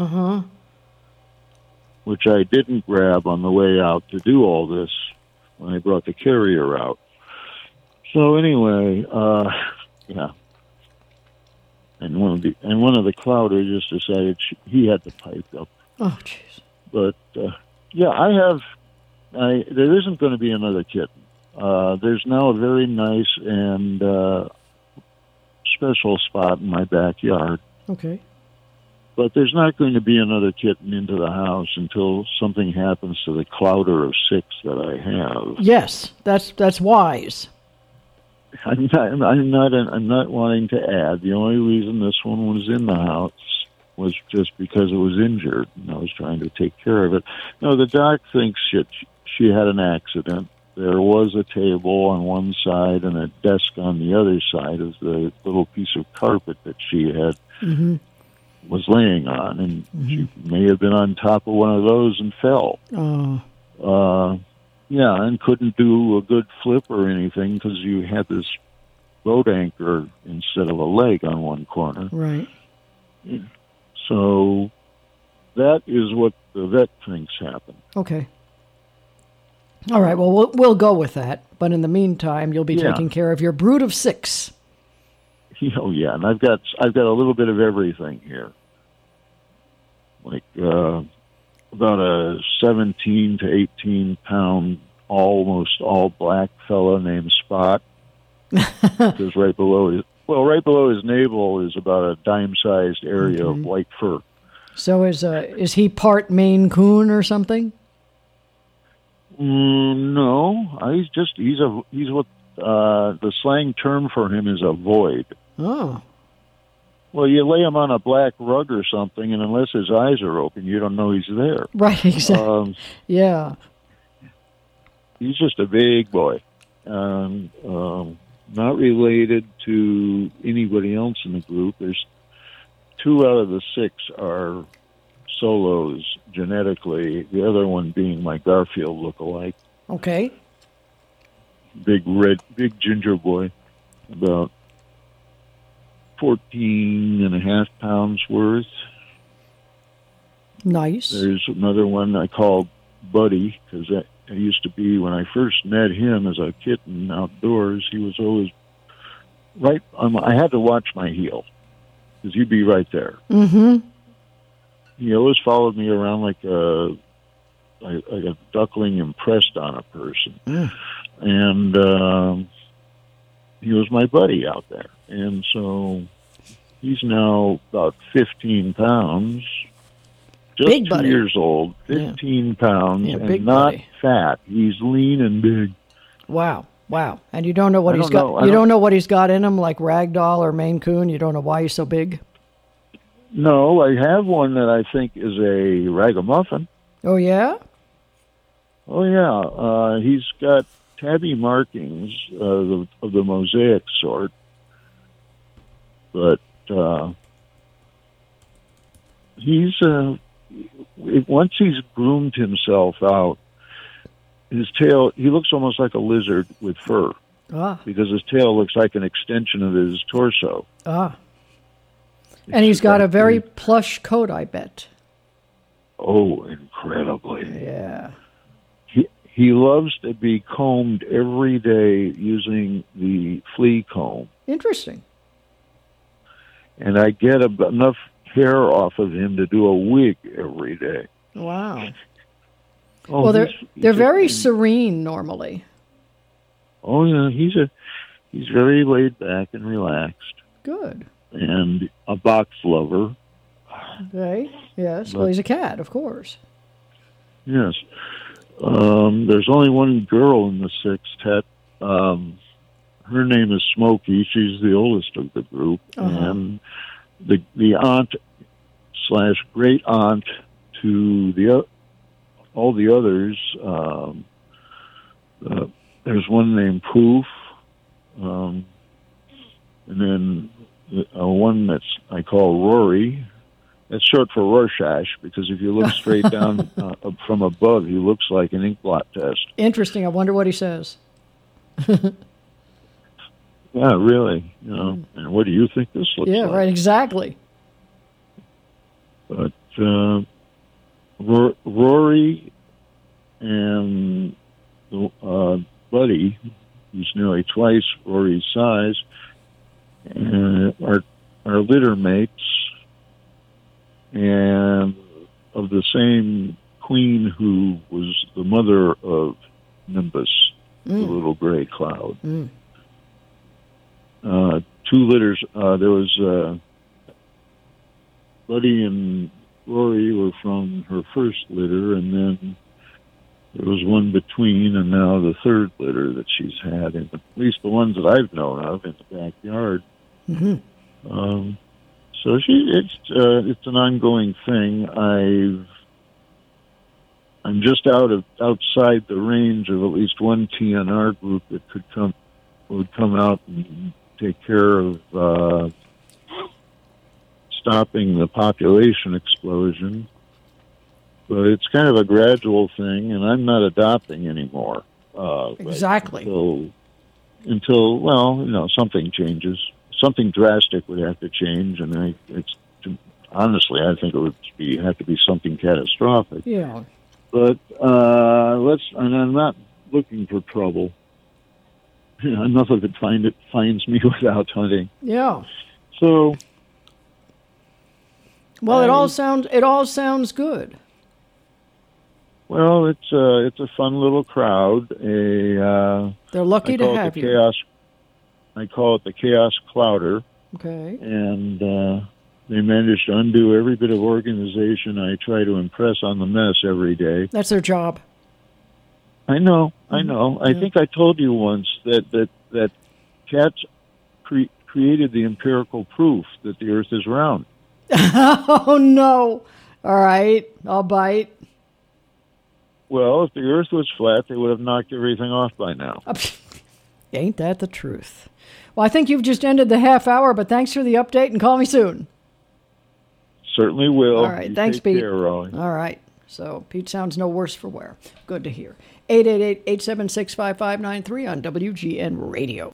which I didn't grab on the way out to do all this when I brought the carrier out. So anyway, yeah. And one of the clouders just decided he had to pipe up. Oh, jeez. But there isn't going to be another kitten. There's now a very nice and special spot in my backyard. Okay. But there's not going to be another kitten into the house until something happens to the clouder of 6 that I have. Yes, that's wise. I'm not wanting to add. The only reason this one was in the house was just because it was injured, and I was trying to take care of it. No, the doc thinks she had an accident. There was a table on one side and a desk on the other side of the little piece of carpet that she had. Mm-hmm. was laying on, and she may have been on top of one of those and fell. Oh. Yeah, and couldn't do a good flip or anything because you had this boat anchor instead of a leg on one corner. Right. So that is what the vet thinks happened. Okay. All right, well, we'll go with that. But in the meantime, you'll be taking care of your brood of 6. Oh, yeah, and I've got a little bit of everything here. Like about a 17 to 18 pound, almost all black fella named Spot. Because right below his navel is about a dime-sized area of white fur. So is he part Maine Coon or something? No, he's what the slang term for him is a void. Oh. Well, you lay him on a black rug or something, and unless his eyes are open, you don't know he's there. Right, exactly. Yeah. He's just a big boy. Not related to anybody else in the group. There's 2 out of the 6 are solos genetically, the other one being my Garfield lookalike. Okay. Big ginger boy, about 14.5 pounds worth. Nice. There's another one I call Buddy, because that used to be when I first met him as a kitten outdoors. He was always right. I had to watch my heel because he'd be right there. Mm-hmm. He always followed me around like a duckling impressed on a person. And he was my buddy out there. And so he's now about 15 pounds. Just big 2 buddy. Years old, 15 pounds, and not buddy. fat. He's lean and big. Wow. And you don't know what he's got. You don't know what he's got in him, like Ragdoll or Maine Coon. You don't know why he's so big. No, I have one that I think is a ragamuffin. Oh yeah. Oh yeah. He's got tabby markings of the mosaic sort, but he's once he's groomed himself out, his tail, he looks almost like a lizard with fur. Because his tail looks like an extension of his torso. And he's got a very plush coat, I bet. Oh, incredibly. Yeah. He loves to be combed every day using the flea comb. Interesting. And I get enough hair off of him to do a wig every day. Wow. Oh, well, they're very serene normally. Oh yeah, he's very laid back and relaxed. Good. And a box lover. Okay. Yes. Well, he's a cat, of course. Yes. There's only one girl in the sextet. Her name is Smokey. She's the oldest of the group, and the aunt / great aunt to all the others. There's one named Poof, and then one that's I call Rory. That's short for Rorschach, because if you look straight down from above, he looks like an ink blot test. Interesting. I wonder what he says. Yeah, really. You know, and what do you think this looks like? Yeah, right. Exactly. But Rory and Buddy, who's nearly twice Rory's size, are litter mates, and of the same queen who was the mother of Nimbus, the little gray cloud. 2 litters. There was Buddy and Rory were from her first litter, and then there was one between, and now the 3rd litter that she's had, at least the ones that I've known of in the backyard. So it's an ongoing thing. I'm just outside the range of at least one TNR group that would come out and take care of stopping the population explosion. But it's kind of a gradual thing, and I'm not adopting anymore. Exactly. Until something changes. Something drastic would have to change, and honestly, I think it would have to be something catastrophic. Yeah. But and I'm not looking for trouble. Enough of it finds me without hunting. Yeah. So. Well, it all sounds good. Well, it's a fun little crowd. They're lucky to have you. I call it the Chaos Clouder. Okay. And they managed to undo every bit of organization I try to impress on the mess every day. That's their job. I know. I think I told you once that cats created the empirical proof that the Earth is round. Oh, no. All right. I'll bite. Well, if the Earth was flat, they would have knocked everything off by now. Ain't that the truth? Well, I think you've just ended the half hour, but thanks for the update and call me soon. Certainly will. All right. Thanks, Pete. Take care, Raleigh. All right. So Pete sounds no worse for wear. Good to hear. 888-876-5593 on WGN Radio.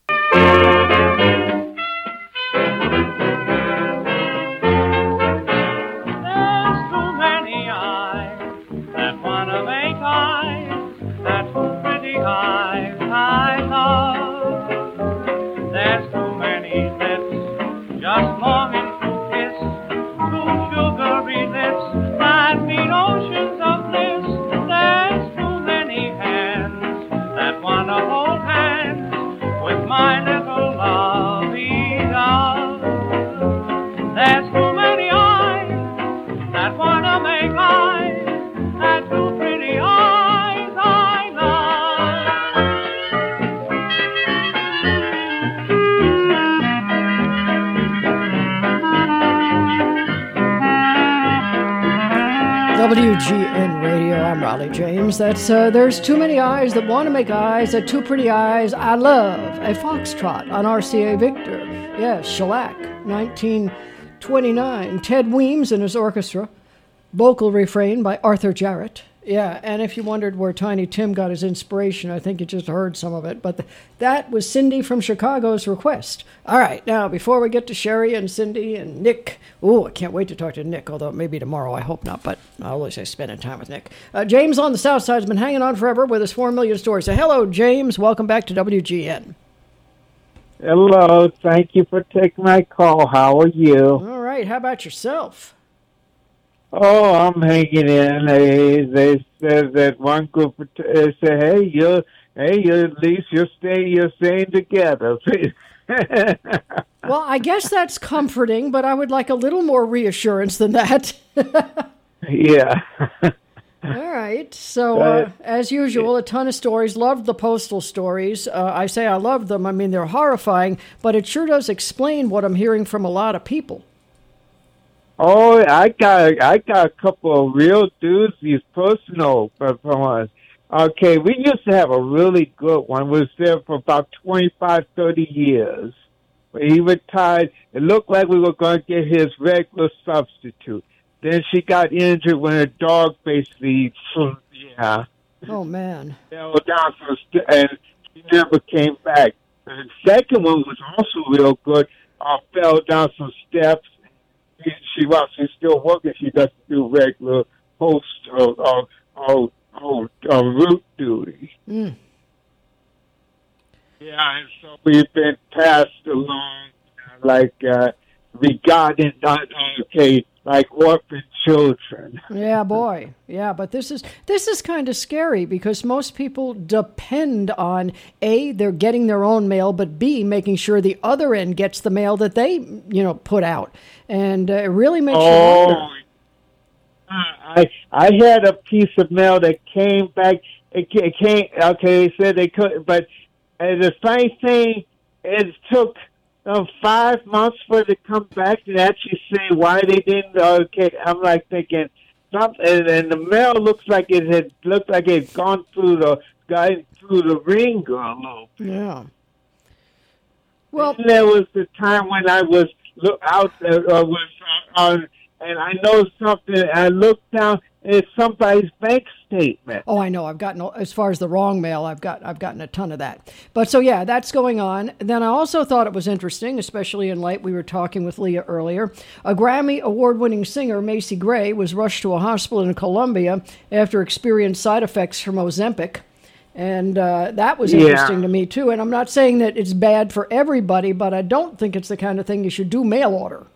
Just longing to kiss two sugary lips that meet oceans of bliss. There's too many hands that want to hold hands with my little lovey dove. There's too many eyes that want to make eyes at two pretty eyes I love. WGN Radio, I'm Raleigh James. That's there's too many eyes that want to make eyes at two pretty eyes I love. A foxtrot on RCA Victor. Yes, shellac, 1929. Ted Weems and his orchestra. Vocal refrain by Arthur Jarrett. Yeah, and if you wondered where Tiny Tim got his inspiration, I think you just heard some of it. But that was Cindy from Chicago's request. All right, now, before we get to Sherry and Cindy and Nick. Oh, I can't wait to talk to Nick, although maybe tomorrow, I hope not. But I'll always say spending time with Nick. James on the South Side has been hanging on forever with his 4 million stories. So hello, James. Welcome back to WGN. Hello. Thank you for taking my call. How are you? All right. How about yourself? Oh, I'm hanging in. They said that one group said, "Hey, you at least you're staying together." Well, I guess that's comforting, but I would like a little more reassurance than that. Yeah. All right. So, as usual, a ton of stories. Loved the postal stories. I say I love them. I mean, they're horrifying, but it sure does explain what I'm hearing from a lot of people. Oh, I got a couple of real doozies personal from us. Okay, we used to have a really good one. Was there for about 25, 30 years. He retired. It looked like we were going to get his regular substitute. Then she got injured when her dog basically, Oh, man. fell down and she never came back. The second one was also real good. Fell down some steps. She's still working. She doesn't do regular post route duty. Mm. Yeah, and so we've been passed along regarding like orphan children. Yeah, boy. Yeah, but this is kind of scary because most people depend on A, they're getting their own mail, but B, making sure the other end gets the mail that they, put out. And it really makes you wonder. I had a piece of mail that came back. It came, okay, they said they couldn't, but the same thing, it took 5 months for it to come back and actually say why they didn't. Okay, I'm like thinking something, and the mail looks like it had gone through the ringer a little bit. Yeah. Well, and there was the time when I was out there was and I know something. I look down, it's somebody's bank statement. Oh, I know. I've gotten, as far as the wrong mail, I've gotten a ton of that. But so, yeah, that's going on. Then I also thought it was interesting, especially in light, we were talking with Leah earlier. A Grammy award-winning singer, Macy Gray, was rushed to a hospital in Colombia after experiencing side effects from Ozempic. And that was interesting to me, too. And I'm not saying that it's bad for everybody, but I don't think it's the kind of thing you should do mail order.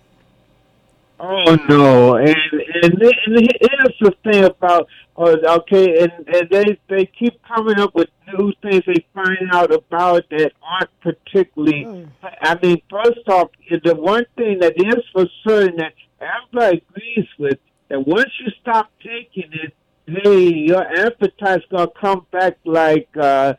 Oh no, and here's the thing about and they keep coming up with new things they find out about that aren't particularly. I mean, first off, the one thing that is for certain that everybody agrees with that once you stop taking it, hey, your appetite's gonna come back like a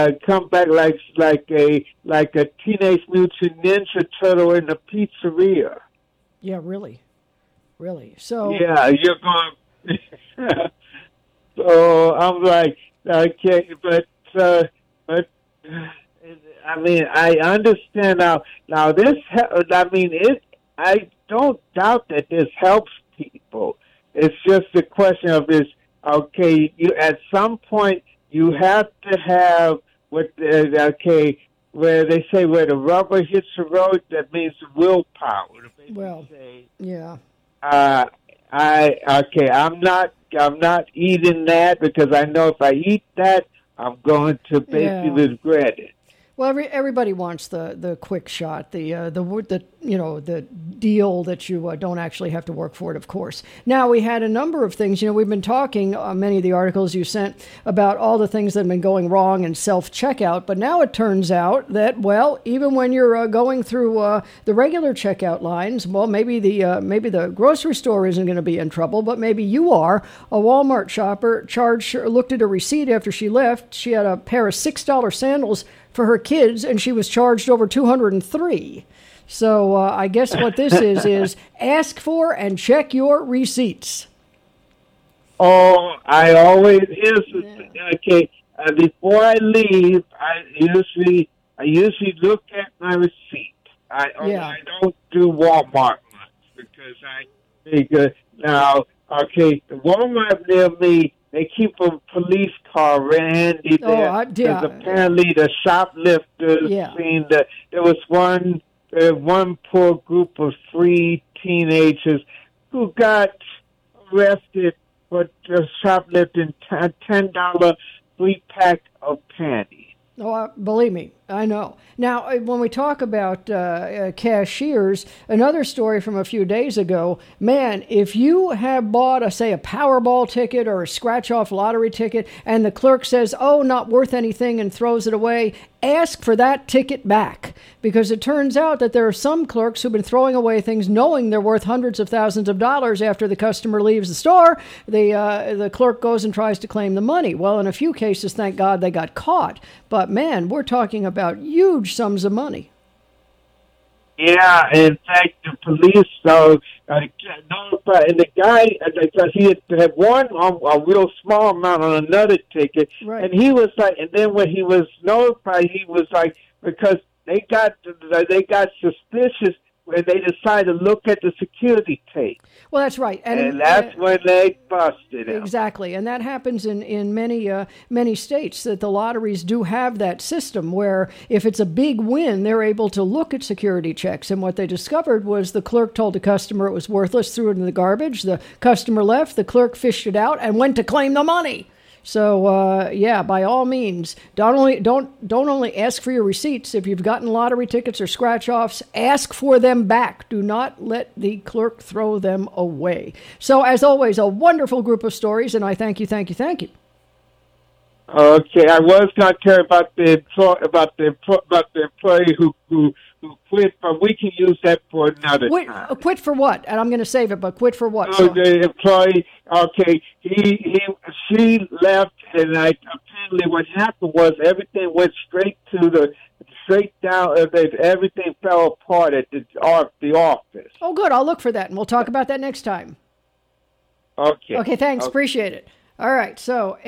Teenage Mutant Ninja Turtle in the pizzeria. Yeah, really. So yeah, you're going. So I'm like, okay, but I mean, I understand now. Now this, I mean, I don't doubt that this helps people. It's just a question of this. Okay, you at some point you have to have what where they say where the rubber hits the road, that means willpower. Well, yeah. I'm not eating that because I know if I eat that, I'm going to basically regret it. Well, everybody wants the quick shot, the deal that you don't actually have to work for it, of course. Now, we had a number of things. We've been talking, many of the articles you sent, about all the things that have been going wrong in self-checkout. But now it turns out that, well, even when you're going through the regular checkout lines, well, maybe the grocery store isn't going to be in trouble, but maybe you are. A Walmart shopper looked at a receipt after she left. She had a pair of $6 sandals for her kids, and she was charged over $203. So I guess what this is ask for and check your receipts. Oh, I always before I leave, I usually look at my receipt. I don't do Walmart much because now the Walmart near me, they keep a police car handy there because apparently the shoplifters seen that there was one poor group of 3 teenagers who got arrested for shoplifting $10 3-pack of panties. Oh, believe me, I know. Now, when we talk about cashiers, another story from a few days ago, man, if you have bought, a Powerball ticket or a scratch-off lottery ticket, and the clerk says, oh, not worth anything, and throws it away, ask for that ticket back. Because it turns out that there are some clerks who've been throwing away things knowing they're worth hundreds of thousands of dollars. After the customer leaves the store, the clerk goes and tries to claim the money. Well, in a few cases, thank God they got caught. But, man, we're talking about huge sums of money. Yeah, in fact, the police notified, and the guy, because he had won a real small amount on another ticket, and he was like, and then when he was notified, he was like, because they got suspicious when they decided to look at the security tape. Well, that's right. And that's when they busted him. Exactly. And that happens in many states, that the lotteries do have that system where if it's a big win, they're able to look at security checks. And what they discovered was the clerk told the customer it was worthless, threw it in the garbage. The customer left, the clerk fished it out and went to claim the money. So, by all means, don't only ask for your receipts. If you've gotten lottery tickets or scratch-offs, ask for them back. Do not let the clerk throw them away. So, as always, a wonderful group of stories, and I thank you. Okay, I was going to tell you about the employee who quit, but we can use that for another time. Quit for what? And I'm going to save it, but quit for what? So the employee, she left, and apparently what happened was everything went straight down. Everything fell apart at the office. Oh, good. I'll look for that, and we'll talk about that next time. Okay. Okay, thanks. Appreciate it. All right, so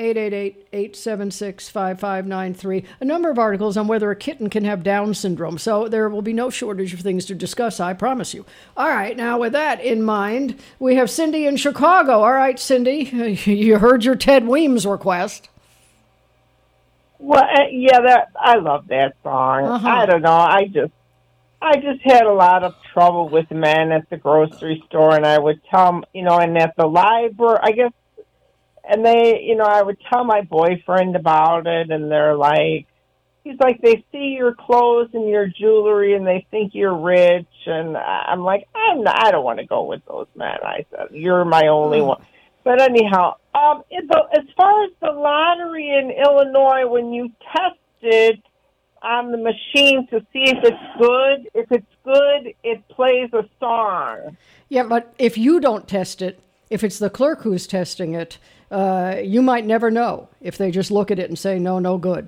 888-876-5593. A number of articles on whether a kitten can have Down syndrome, so there will be no shortage of things to discuss, I promise you. All right, now with that in mind, we have Cindy in Chicago. All right, Cindy, you heard your Ted Weems request. Well, I love that song. I don't know. I just had a lot of trouble with men at the grocery store, and I would tell them, and at the library, I guess. And they, I would tell my boyfriend about it, and they're like, he's like, they see your clothes and your jewelry, and they think you're rich. And I'm like, I don't want to go with those men. I said, you're my only one. But anyhow, as far as the lottery in Illinois, when you test it on the machine to see if it's good, it plays a song. Yeah, but if you don't test it, if it's the clerk who's testing it, you might never know if they just look at it and say, no good.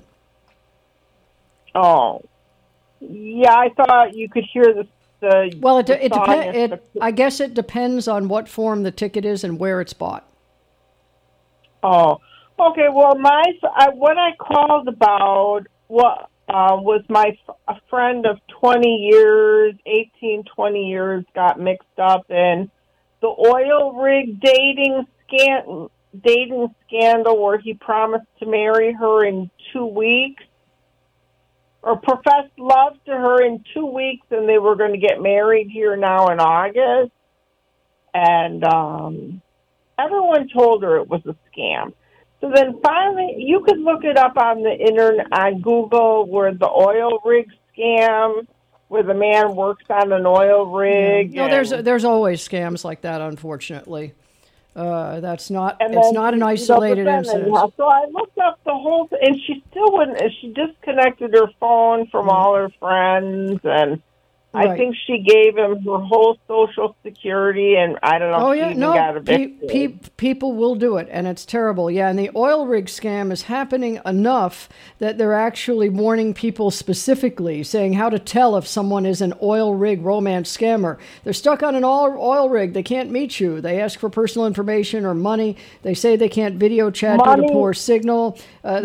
Oh. Yeah, I thought you could hear the well, it depends. I guess it depends on what form the ticket is and where it's bought. Oh, okay. Well, what I called about was a friend of 20 years, 18, 20 years, got mixed up in the oil rig dating scandal where he promised to marry her in 2 weeks, or professed love to her in 2 weeks, and they were going to get married here now in August. And everyone told her it was a scam. So then finally, you could look it up on the internet, on Google, where the oil rig scam, where the man works on an oil rig. No, there's always scams like that, unfortunately. It's not an isolated incident. So I looked up the whole thing, and she still wouldn't. She disconnected her phone from all her friends, and I think she gave him her whole Social Security, and I don't know if she even got evicted. People will do it, and it's terrible. Yeah, and the oil rig scam is happening enough that they're actually warning people specifically, saying how to tell if someone is an oil rig romance scammer. They're stuck on an oil rig. They can't meet you. They ask for personal information or money. They say they can't video chat due to poor signal.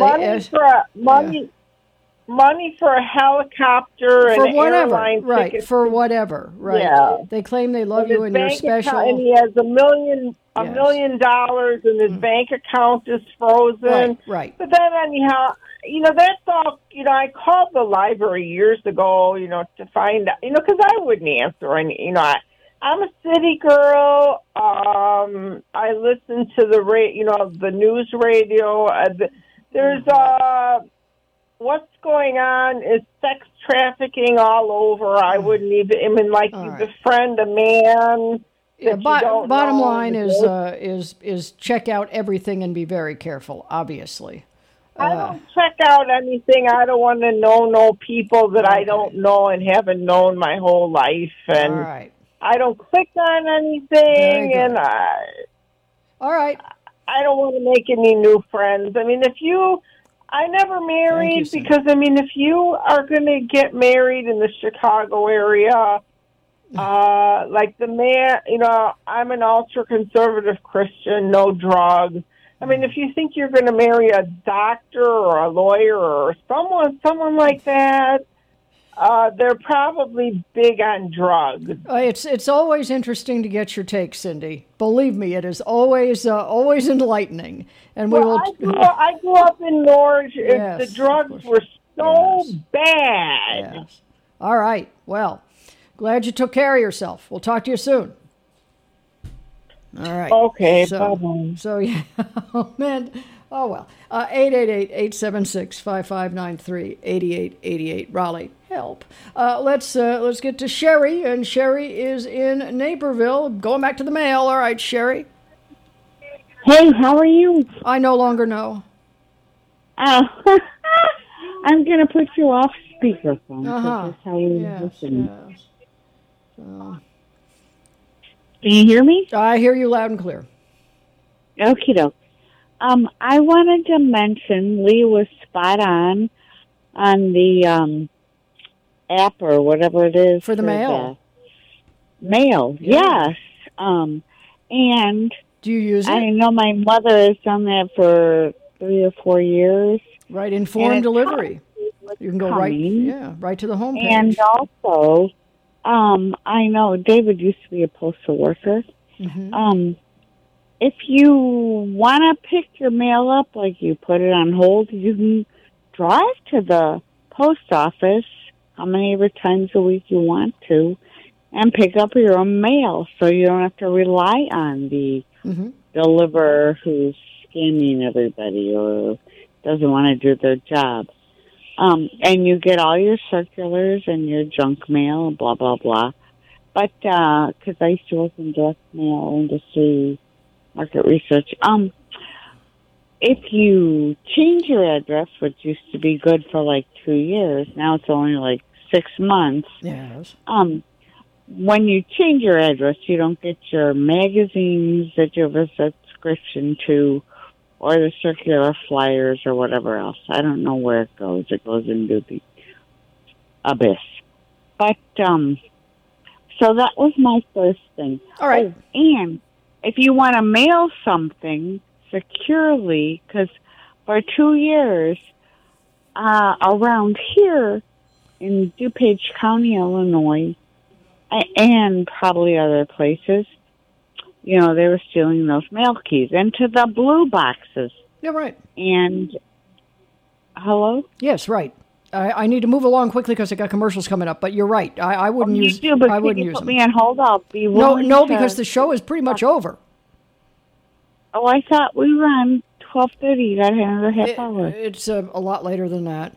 Money for a helicopter and airline ticket. For whatever, right. Yeah. They claim they love you and you're special. And he has $1 million, and his bank account is frozen. Right. But then anyhow, that's all, I called the library years ago, to find out, because I wouldn't answer any, I'm a city girl. I listen to the news radio. There's what's going on is sex trafficking all over. I wouldn't even. I mean, like you befriend a man. Yeah. Bottom line is check out everything and be very careful. Obviously. I don't check out anything. I don't want to know people that I don't know and haven't known my whole life. And I don't click on anything. And all right. I don't want to make any new friends. I mean, I never married because, if you are going to get married in the Chicago area, like the man, I'm an ultra-conservative Christian, no drugs. I mean, if you think you're going to marry a doctor or a lawyer or someone like that, they're probably big on drugs. It's always interesting to get your take, Cindy. Believe me, it is always enlightening. And I grew up in Norge. The drugs were so bad. Yes. All right. Well, glad you took care of yourself. We'll talk to you soon. All right. Okay. Bye-bye. So yeah. Oh man. Oh well. 888-876-5593. 8888 Raleigh. Help. Let's get to Sherry, and Sherry is in Naperville. Going back to the mail. All right, Sherry. Hey, how are you? I no longer know. I'm going to put you off speakerphone. That's how you listen. Yes. Can you hear me? I hear you loud and clear. Okie doke. I wanted to mention Lee was spot on the app or whatever it is for the mail. Mail, yes. And Do you use it? I know my mother has done that for 3 or 4 years. Right, informed delivery. You can go right to the homepage. And also, I know David used to be a postal worker. Mm-hmm. If you want to pick your mail up, like you put it on hold, you can drive to the post office how many ever times a week you want to and pick up your own mail, so you don't have to rely on the deliverer who's scamming everybody or doesn't want to do their job. And you get all your circulars and your junk mail, blah, blah, blah. But, because I used to work in direct mail industry, market research, if you change your address, which used to be good for like 2 years, now it's only like 6 months. Yes. When you change your address, you don't get your magazines that you have a subscription to, or the circular flyers or whatever else. I don't know where it goes. It goes into the abyss. But, so that was my first thing. All right. Oh, and if you want to mail something securely, because for 2 years, around here in DuPage County, Illinois, and probably other places, you know, they were stealing those mail keys into the blue boxes. Yeah, right. And, hello? Yes, right. I need to move along quickly because I got commercials coming up, but you're right. I wouldn't use You do, but I can wouldn't you use put them. me on hold? I'll be No, willing to... because the show is pretty much over. Oh, I thought we were on 12:30. You got another half hour. It's a lot later than that.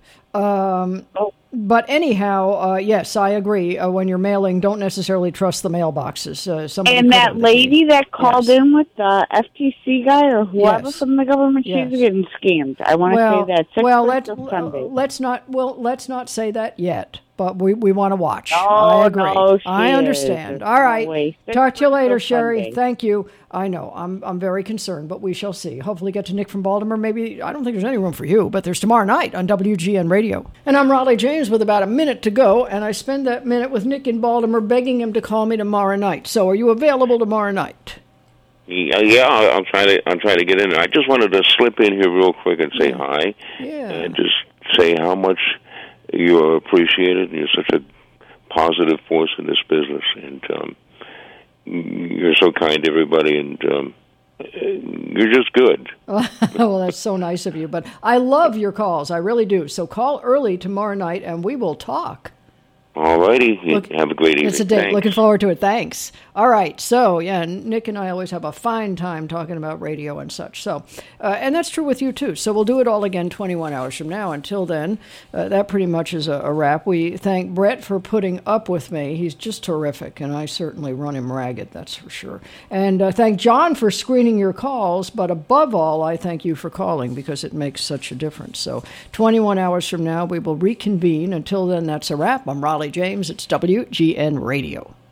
But anyhow, yes, I agree. When you're mailing, don't necessarily trust the mailboxes. And that lady that called in with the FTC guy or whoever from the government, she's getting scammed. I want to say that. Let's not say that yet. But we want to watch. No, I agree. no, she I understand. is. All right. Wait, Talk to you later, Sunday. Sherry. Thank you. I know. I'm very concerned, but we shall see. Hopefully get to Nick from Baltimore. Maybe, I don't think there's any room for you, but there's tomorrow night on WGN Radio. And I'm Raleigh James with about a minute to go, and I spend that minute with Nick in Baltimore begging him to call me tomorrow night. So are you available tomorrow night? Yeah, I'll try to get in there. I just wanted to slip in here real quick and say hi. Yeah. And just say how much you're appreciated, and you're such a positive force in this business, and you're so kind to everybody, and you're just good. Well, that's so nice of you, but I love your calls. I really do. So call early tomorrow night, and we will talk. All righty. Have a great evening. It's a date. Thanks. Looking forward to it. Thanks. All right. So, yeah, Nick and I always have a fine time talking about radio and such. So, and that's true with you, too. So we'll do it all again 21 hours from now. Until then, that pretty much is a wrap. We thank Brett for putting up with me. He's just terrific, and I certainly run him ragged, that's for sure. And thank John for screening your calls, but above all, I thank you for calling because it makes such a difference. So 21 hours from now, we will reconvene. Until then, that's a wrap. I'm Raleigh James. It's WGN Radio.